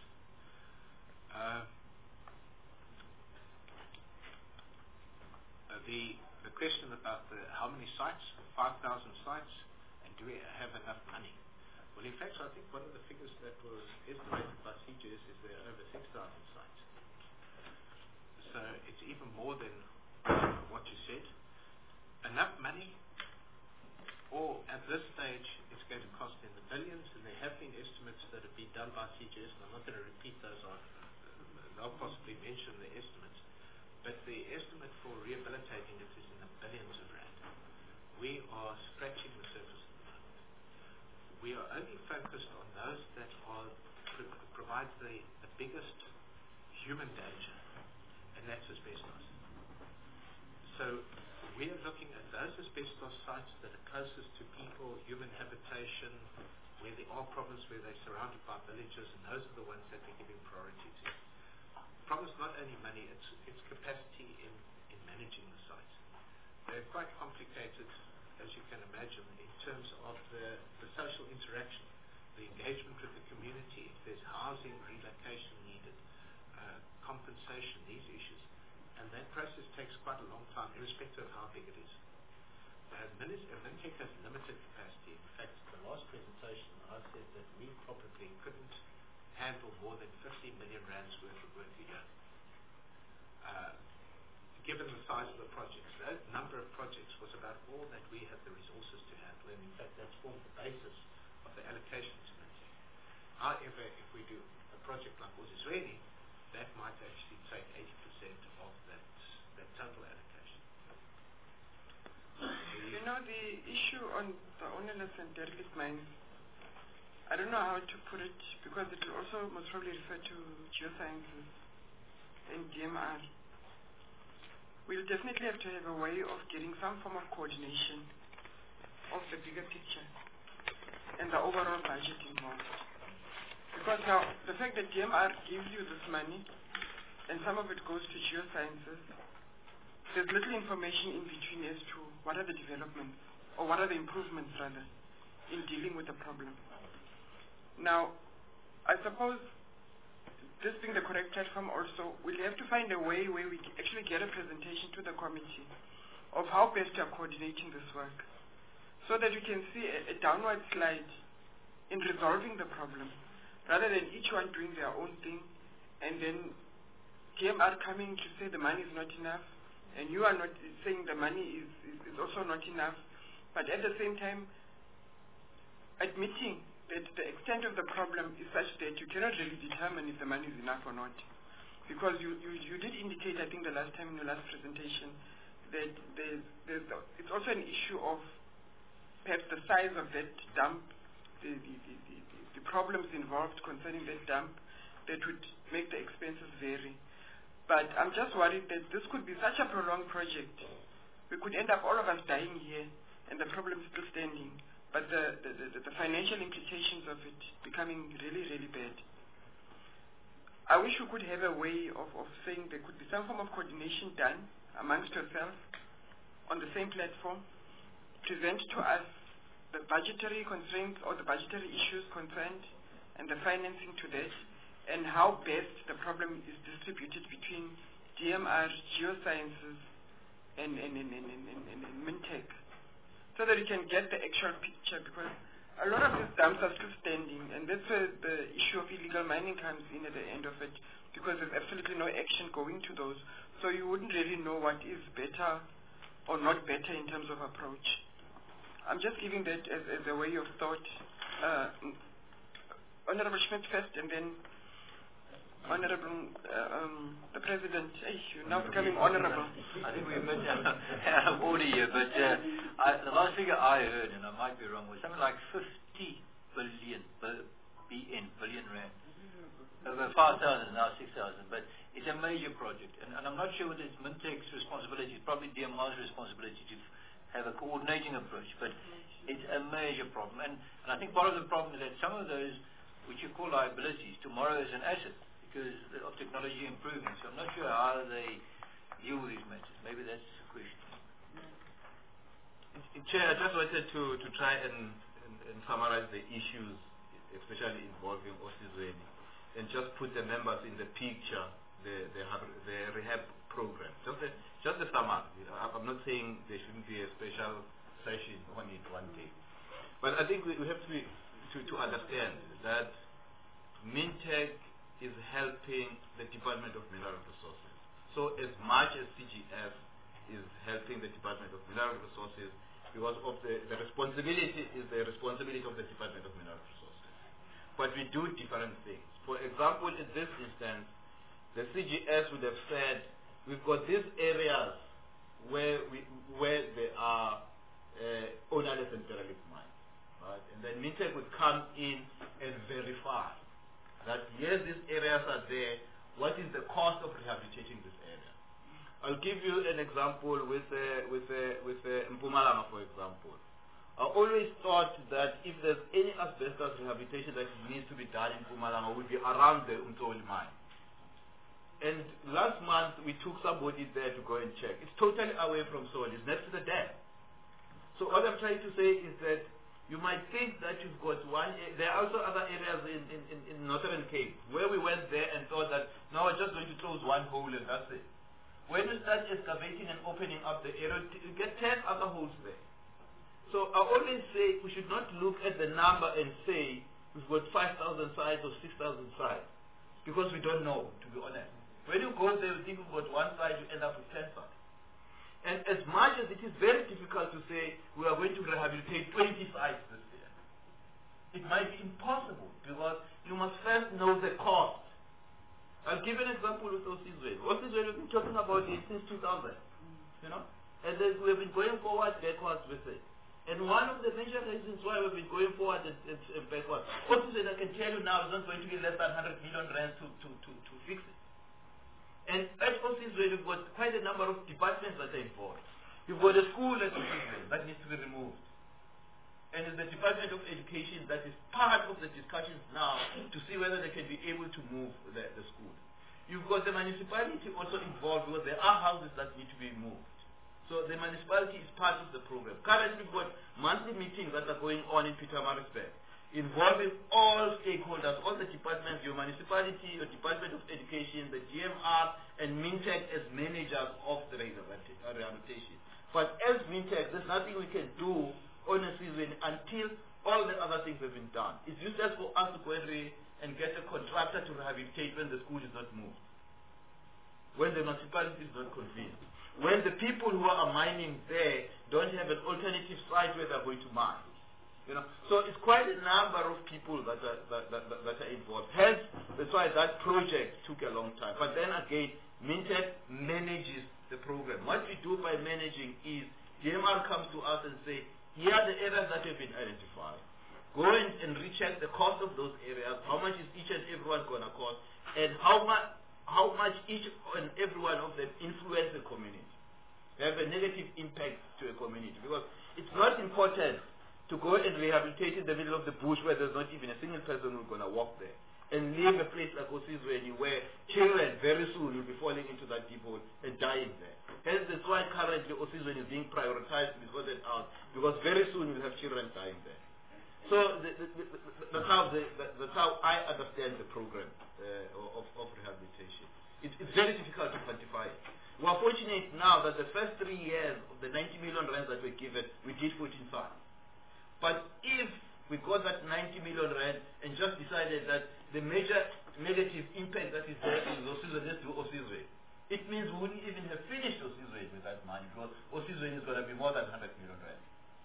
The question about how many sites, 5,000 sites, and do we have enough money? Well, in fact, I think one of the figures that was estimated by CGS is there are over 6,000 sites. So it's even more than what you said. Enough money, or at this stage it's going to cost in the billions, and there have been estimates that have been done by CGS, and I'm not going to repeat those. I'll possibly mention the estimates, but the estimate for rehabilitating it is in the billions of rand. We are scratching the surface at the moment. We are only focused on those that provide the biggest human danger, and that's asbestos. So we are looking at those asbestos sites that are closest to people, human habitation, where there are problems, where they're surrounded by villages, and those are the ones that we're giving priority to. The problem is not only money, it's capacity in managing the sites. They're quite complicated, as you can imagine, in terms of the social interaction, the engagement with the community, if there's housing, relocation needed, compensation, these issues. And that process takes quite a long time, irrespective of how big it is. Mintech has limited capacity. In fact, the last presentation, I said that we probably couldn't handle more than 50 million rands worth of work a year. Given the size of the projects, that number of projects was about all that we had the resources to handle, and in fact that's formed the basis of the allocation to Mintech. However, if we do a project like Uzizweni, that might actually take 80% of that total allocation. You know, the issue on the ownerless and derelict mines, I don't know how to put it, because it will also most probably refer to geosciences and DMR. We'll definitely have to have a way of getting some form of coordination of the bigger picture and the overall budget involved. Because now, the fact that DMR gives you this money, and some of it goes to geosciences, there's little information in between as to what are the developments, or what are the improvements rather, in dealing with the problem. Now, I suppose, this being the correct platform also, we'll have to find a way where we actually get a presentation to the committee of how best we are coordinating this work, so that we can see a downward slide in resolving the problem, rather than each one doing their own thing, and then DMR coming to say the money is not enough, and you are not saying the money is also not enough, but at the same time admitting that the extent of the problem is such that you cannot really determine if the money is enough or not. Because you did indicate, I think the last time in your last presentation, that it's also an issue of perhaps the size of that dump, the problems involved concerning that dump that would make the expenses vary. But I'm just worried that this could be such a prolonged project. We could end up all of us dying here and the problem is still standing, but the financial implications of it becoming really, really bad. I wish we could have a way of saying there could be some form of coordination done amongst yourselves on the same platform, present to us the budgetary constraints or the budgetary issues concerned and the financing to that, and how best the problem is distributed between DMR, Geosciences, and Mintech, so that you can get the actual picture, because a lot of these dams are still standing, and that's where the issue of illegal mining comes in at the end of it, because there's absolutely no action going to those. So you wouldn't really know what is better or not better in terms of approach. I'm just giving that as a way of thought. Honorable Schmidt first, and then Honorable the President. You're now becoming honorable. I think we're a bit out of order here, but the last figure I heard, and I might be wrong, was something like 50 billion billion rand. Over 5,000, now 6,000, but it's a major project, and I'm not sure whether it's Mintech's responsibility. It's probably DMR's responsibility to have a coordinating approach, but it's a major problem, and I think part of the problem is that some of those which you call liabilities tomorrow is an asset because of technology improving. So I'm not sure how they deal with these matters. Maybe that's the question. Chair, I just wanted to try and summarize the issues, especially involving Osizweni, and just put the members in the picture, the rehab program. Just a summary. I'm not saying there shouldn't be a special session on it one day, but I think we have to understand that Mintech is helping the Department of Mineral Resources. So as much as CGF is helping the Department of Mineral Resources, because of the responsibility is the responsibility of the Department of Mineral Resources. But we do different things. For example, in this instance, the CGS would have said, we've got these areas where there are ownerless and derelict mines, right? And then Mintech would come in and verify that yes, these areas are there. What is the cost of rehabilitating this area? I'll give you an example with Mpumalanga, for example. I always thought that if there's any asbestos rehabilitation that needs to be done in Mpumalanga, would be around the Umtoli mine. And last month we took somebody there to go and check. It's totally away from soil. It's next to the dam. So what I'm trying to say is that you might think that you've got one. There are also other areas in Northern Cape where we went there and thought that now we're just going to close one hole and that's it. When you start excavating and opening up the area, you get 10 other holes there. So I always say we should not look at the number and say we've got 5,000 sites or 6,000 sites, because we don't know, to be honest. When you go there, you think we've got one site, you end up with 10 sites. And as much as it is very difficult to say we are going to rehabilitate 20 sites this year, it might be impossible because you must first know the cost. I'll give an example with Osizweni. Osizweni, we've been talking about it since 2000, you know, and then we've been going forward, backwards with it. And one of the major reasons why we've been going forward and backwards, Osizweni, I can tell you now, is not going to be less than 100 million rand to fix it. And at Osizweni, we've got quite a number of departments that are involved. You've got a school at Osizweni that needs to be removed. And it's the Department of Education that is part of the discussions now to see whether they can be able to move the school. You've got the municipality also involved because there are houses that need to be moved. So the municipality is part of the program. Currently, we've got monthly meetings that are going on in Pietermaritzburg, involving all stakeholders, all the departments, your municipality, your Department of Education, the GMR, and Mintech as managers of the rehabilitation. But as Mintech, there's nothing we can do on a season until all the other things have been done. It's useless for us to go and get a contractor to rehabilitate when the school is not moved, when the municipality is not convinced. when the people who are mining there don't have an alternative site where they're going to mine. So it's quite a number of people that are involved. Hence, that's why that project took a long time. But then again, Mintech manages the program. What we do by managing is DMR comes to us and say, here are the areas that have been identified. Go and recheck the cost of those areas, how much is each and every one going to cost, and how much each and every one of them influence the community. They have a negative impact to a community. Because it's not important to go and rehabilitate in the middle of the bush where there's not even a single person who's going to walk there, and leave a place like Osizweni where children very soon will be falling into that deep hole and dying there. Hence, that's why currently Osizweni is being prioritized to be sorted out, because very soon we'll have children dying there. So that's how I understand the program of rehabilitation. It's very difficult to quantify it. We're fortunate now that the first 3 years of the 90 million rands that were given, we did 14 sites. But if we got that 90 million rand and just decided that the major negative impact that is there is Osizweni, let's do Osizweni, it means we wouldn't even have finished Osizweni with that money, because Osizweni is going to be more than 100 million rand.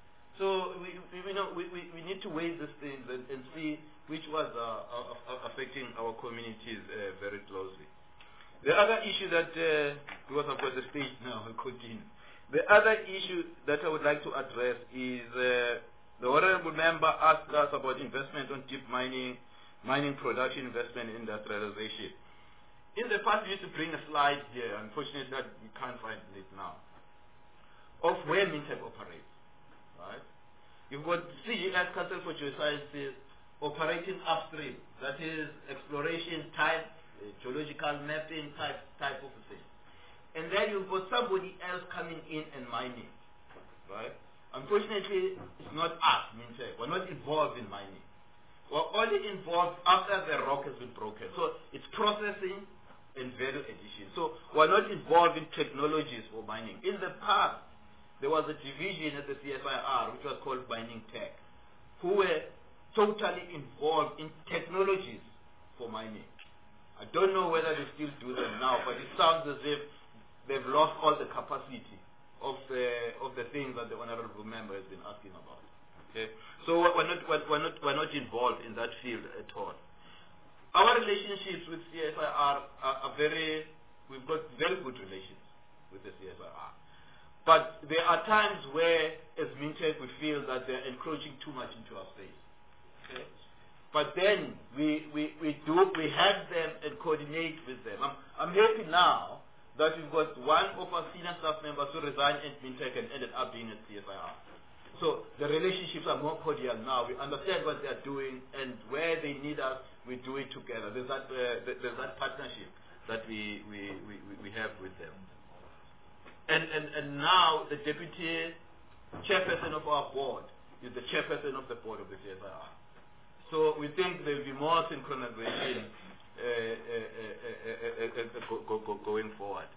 So we need to weigh these things and see which ones are affecting our communities very closely. The other issue that, because I've got the stage now, I'll continue. The other issue that I would like to address is the honorable member asked us about investment on deep mining production, investment in industrialization. In the past, we used to bring a slide here, unfortunately that we can't find it now, of where Mintech operates, right? You've got CGS, Council for Geosciences, operating upstream, that is exploration type, geological mapping type of a thing. And then you've got somebody else coming in and mining, right? Unfortunately, it's not us, Mintech. We're not involved in mining. We're only involved after the rock has been broken. So it's processing and value addition. So we're not involved in technologies for mining. In the past, there was a division at the CSIR, which was called Mining Tech, who were totally involved in technologies for mining. I don't know whether they still do them now, but it sounds as if they've lost all the capacity of the things that the honorable member has been asking about. Okay, so we're not involved in that field at all. Our relationships with CSIR are we've got very good relations with the CSIR, but there are times where, as Mintech, we feel that they're encroaching too much into our space. Okay, but then we have them and coordinate with them. I'm happy now that we've got one of our senior staff members who resigned at Mintech and ended up being at CSIR. So the relationships are more cordial now. We understand what they're doing, and where they need us, we do it together. There's that partnership that we have with them. And now the deputy chairperson of our board is the chairperson of the board of the CSIR. So we think there will be more synchronization going forward.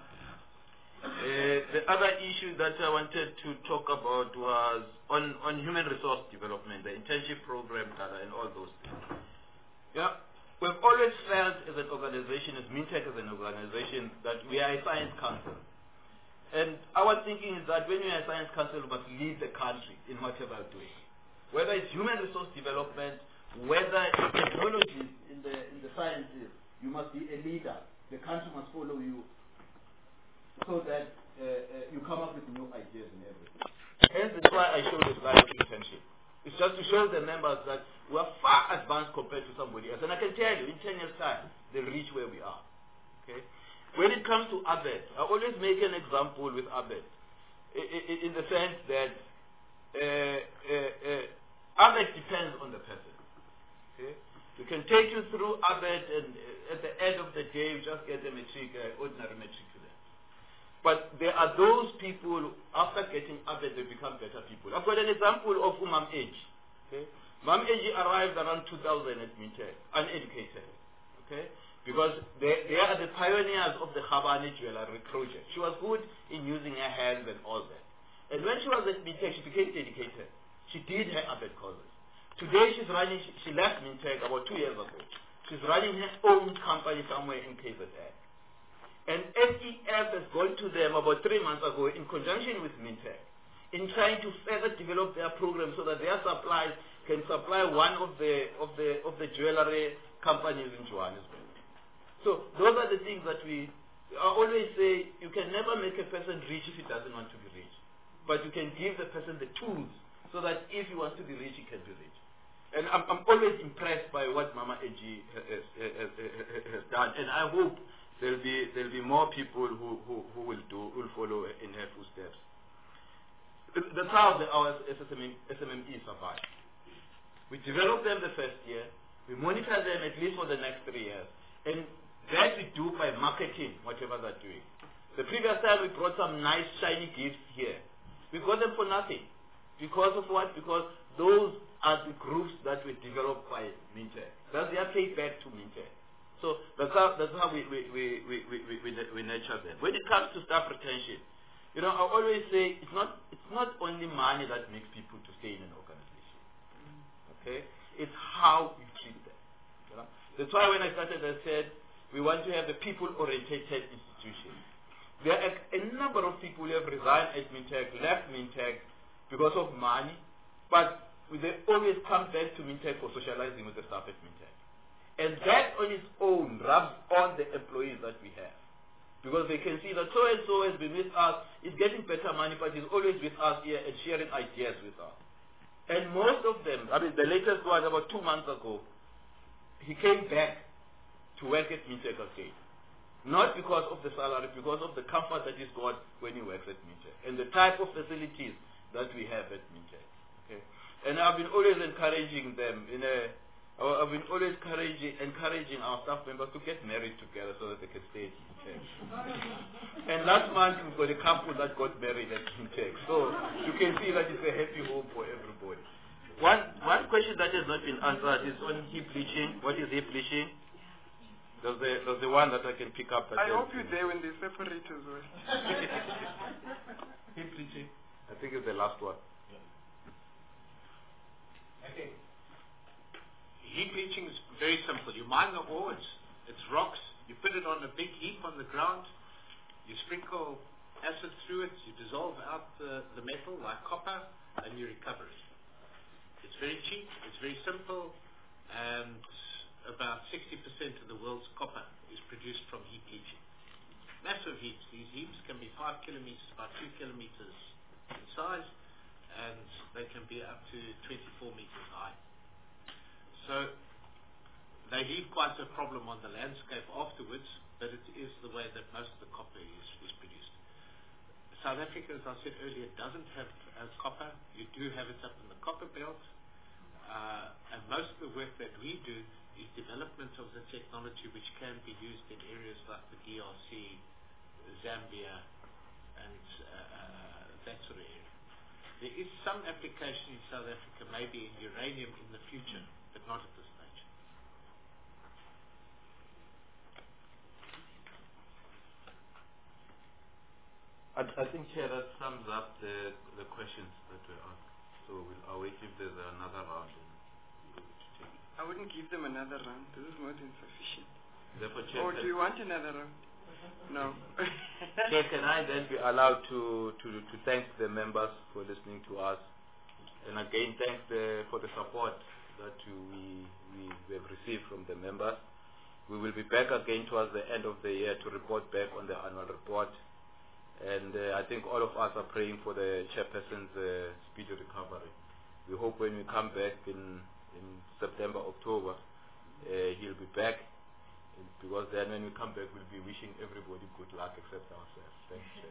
The other issue that I wanted to talk about was on human resource development, the internship program, and all those things. Yeah, we've always felt as an organization, as Mintech as an organization, that we are a science council. And our thinking is that when you are a science council, you must lead the country in whatever you're doing. Whether it's human resource development, whether it's technologies in the sciences, you must be a leader. The country must follow you so that you come up with new ideas and everything. Hence, that's why I showed the slide of internship. It's just to show the members that we are far advanced compared to somebody else. And I can tell you, in 10 years' time, they'll reach where we are. Okay? When it comes to ABET, I always make an example with ABET, in the sense that ABET depends on the person. Okay? We can take you through ABET, and at the end of the day, you just get a matric, ordinary matric to them. But there are those people, after getting ABET, they become better people. I've got an example of Mam Age. Okay? Mam Age arrived around 2000 at Mintech, uneducated. Okay? Because they are the pioneers of the Khabane jewelry project. She was good in using her hands and all that. And when she was at Mintech, she became dedicated. She did her ABET courses. Today she left Mintech about 2 years ago. She's running her own company somewhere in KZN. And SEF has gone to them about 3 months ago in conjunction with Mintech in trying to further develop their program so that their supplies can supply one of the jewelry companies in Johannesburg. So those are the things that I always say, you can never make a person rich if he doesn't want to be rich. But you can give the person the tools so that if he wants to be rich, he can be rich. And I'm always impressed by what Mama Eji has done. And I hope there'll be more people who will follow in her footsteps. That's how our SMME survived. We develop them the first year. We monitor them at least for the next 3 years. And that we do by marketing whatever they're doing. The previous time we brought some nice shiny gifts here. We got them for nothing. Because of what? Because those are the groups that were developed by Mintech. That's their payback to Mintech. So that's how we nurture them. When it comes to staff retention, I always say it's not only money that makes people to stay in an organization. Okay? It's how you treat them. That's why when I started I said we want to have a people-oriented institution. There are a number of people who have resigned at Mintech, left Mintech because of money, but they always come back to Mintech for socializing with the staff at Mintech. And that on its own rubs on the employees that we have. Because they can see that so-and-so has been with us, is getting better money, but is always with us here and sharing ideas with us. And most of them, the latest one about 2 months ago, he came back to work at Mintech again. Not because of the salary, because of the comfort that he's got when he works at Mintech. And the type of facilities that we have at Mintech. Okay? And I've been always encouraging them I've been always encouraging our staff members to get married together so that they can stay at Mintech. And last month we got a couple that got married at Mintech. So you can see that it's a happy home for everybody. One question that has not been answered is on heap leaching. What is heap leaching? There's the one that I can pick up. I hope you're there when they separate as well. Heap leaching. I think it's the last one. Okay. Heap leaching is very simple. You mine the ore, it's rocks, you put it on a big heap on the ground, you sprinkle acid through it, you dissolve out the metal like copper, and you recover it. It's very cheap, it's very simple, and about 60% of the world's copper is produced from heap leaching. Massive heaps. These heaps can be 5 kilometers by 2 kilometers in size, and they can be up to 24 meters high. So they leave quite a problem on the landscape afterwards, but it is the way that most of the copper is produced. South Africa, as I said earlier, doesn't have copper. You do have it up in the copper belt, and most of the work that we do is development of the technology which can be used in areas like the DRC, Zambia, and that sort of area. There is some application in South Africa, maybe in uranium in the future, but not at this stage. I think, Chair, that sums up the questions that were asked. So I'll wait if there's another round. I wouldn't give them another round. This is more than sufficient. Therefore, Chair, or do you want another round? No. Chair, can I then be allowed to thank the members for listening to us, and again thank for the support that we have received from the members. We will be back again towards the end of the year to report back on the annual report, and I think all of us are praying for the chairperson's speedy recovery. We hope when we come back in September, October, he'll be back, because then when we come back we'll be wishing everybody good luck except ourselves. Thank you.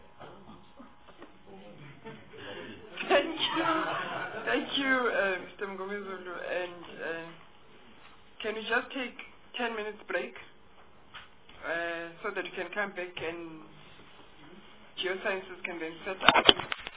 Thank you, Mr. Mngomezulu. And can we just take 10 minutes break so that you can come back and geosciences can then set up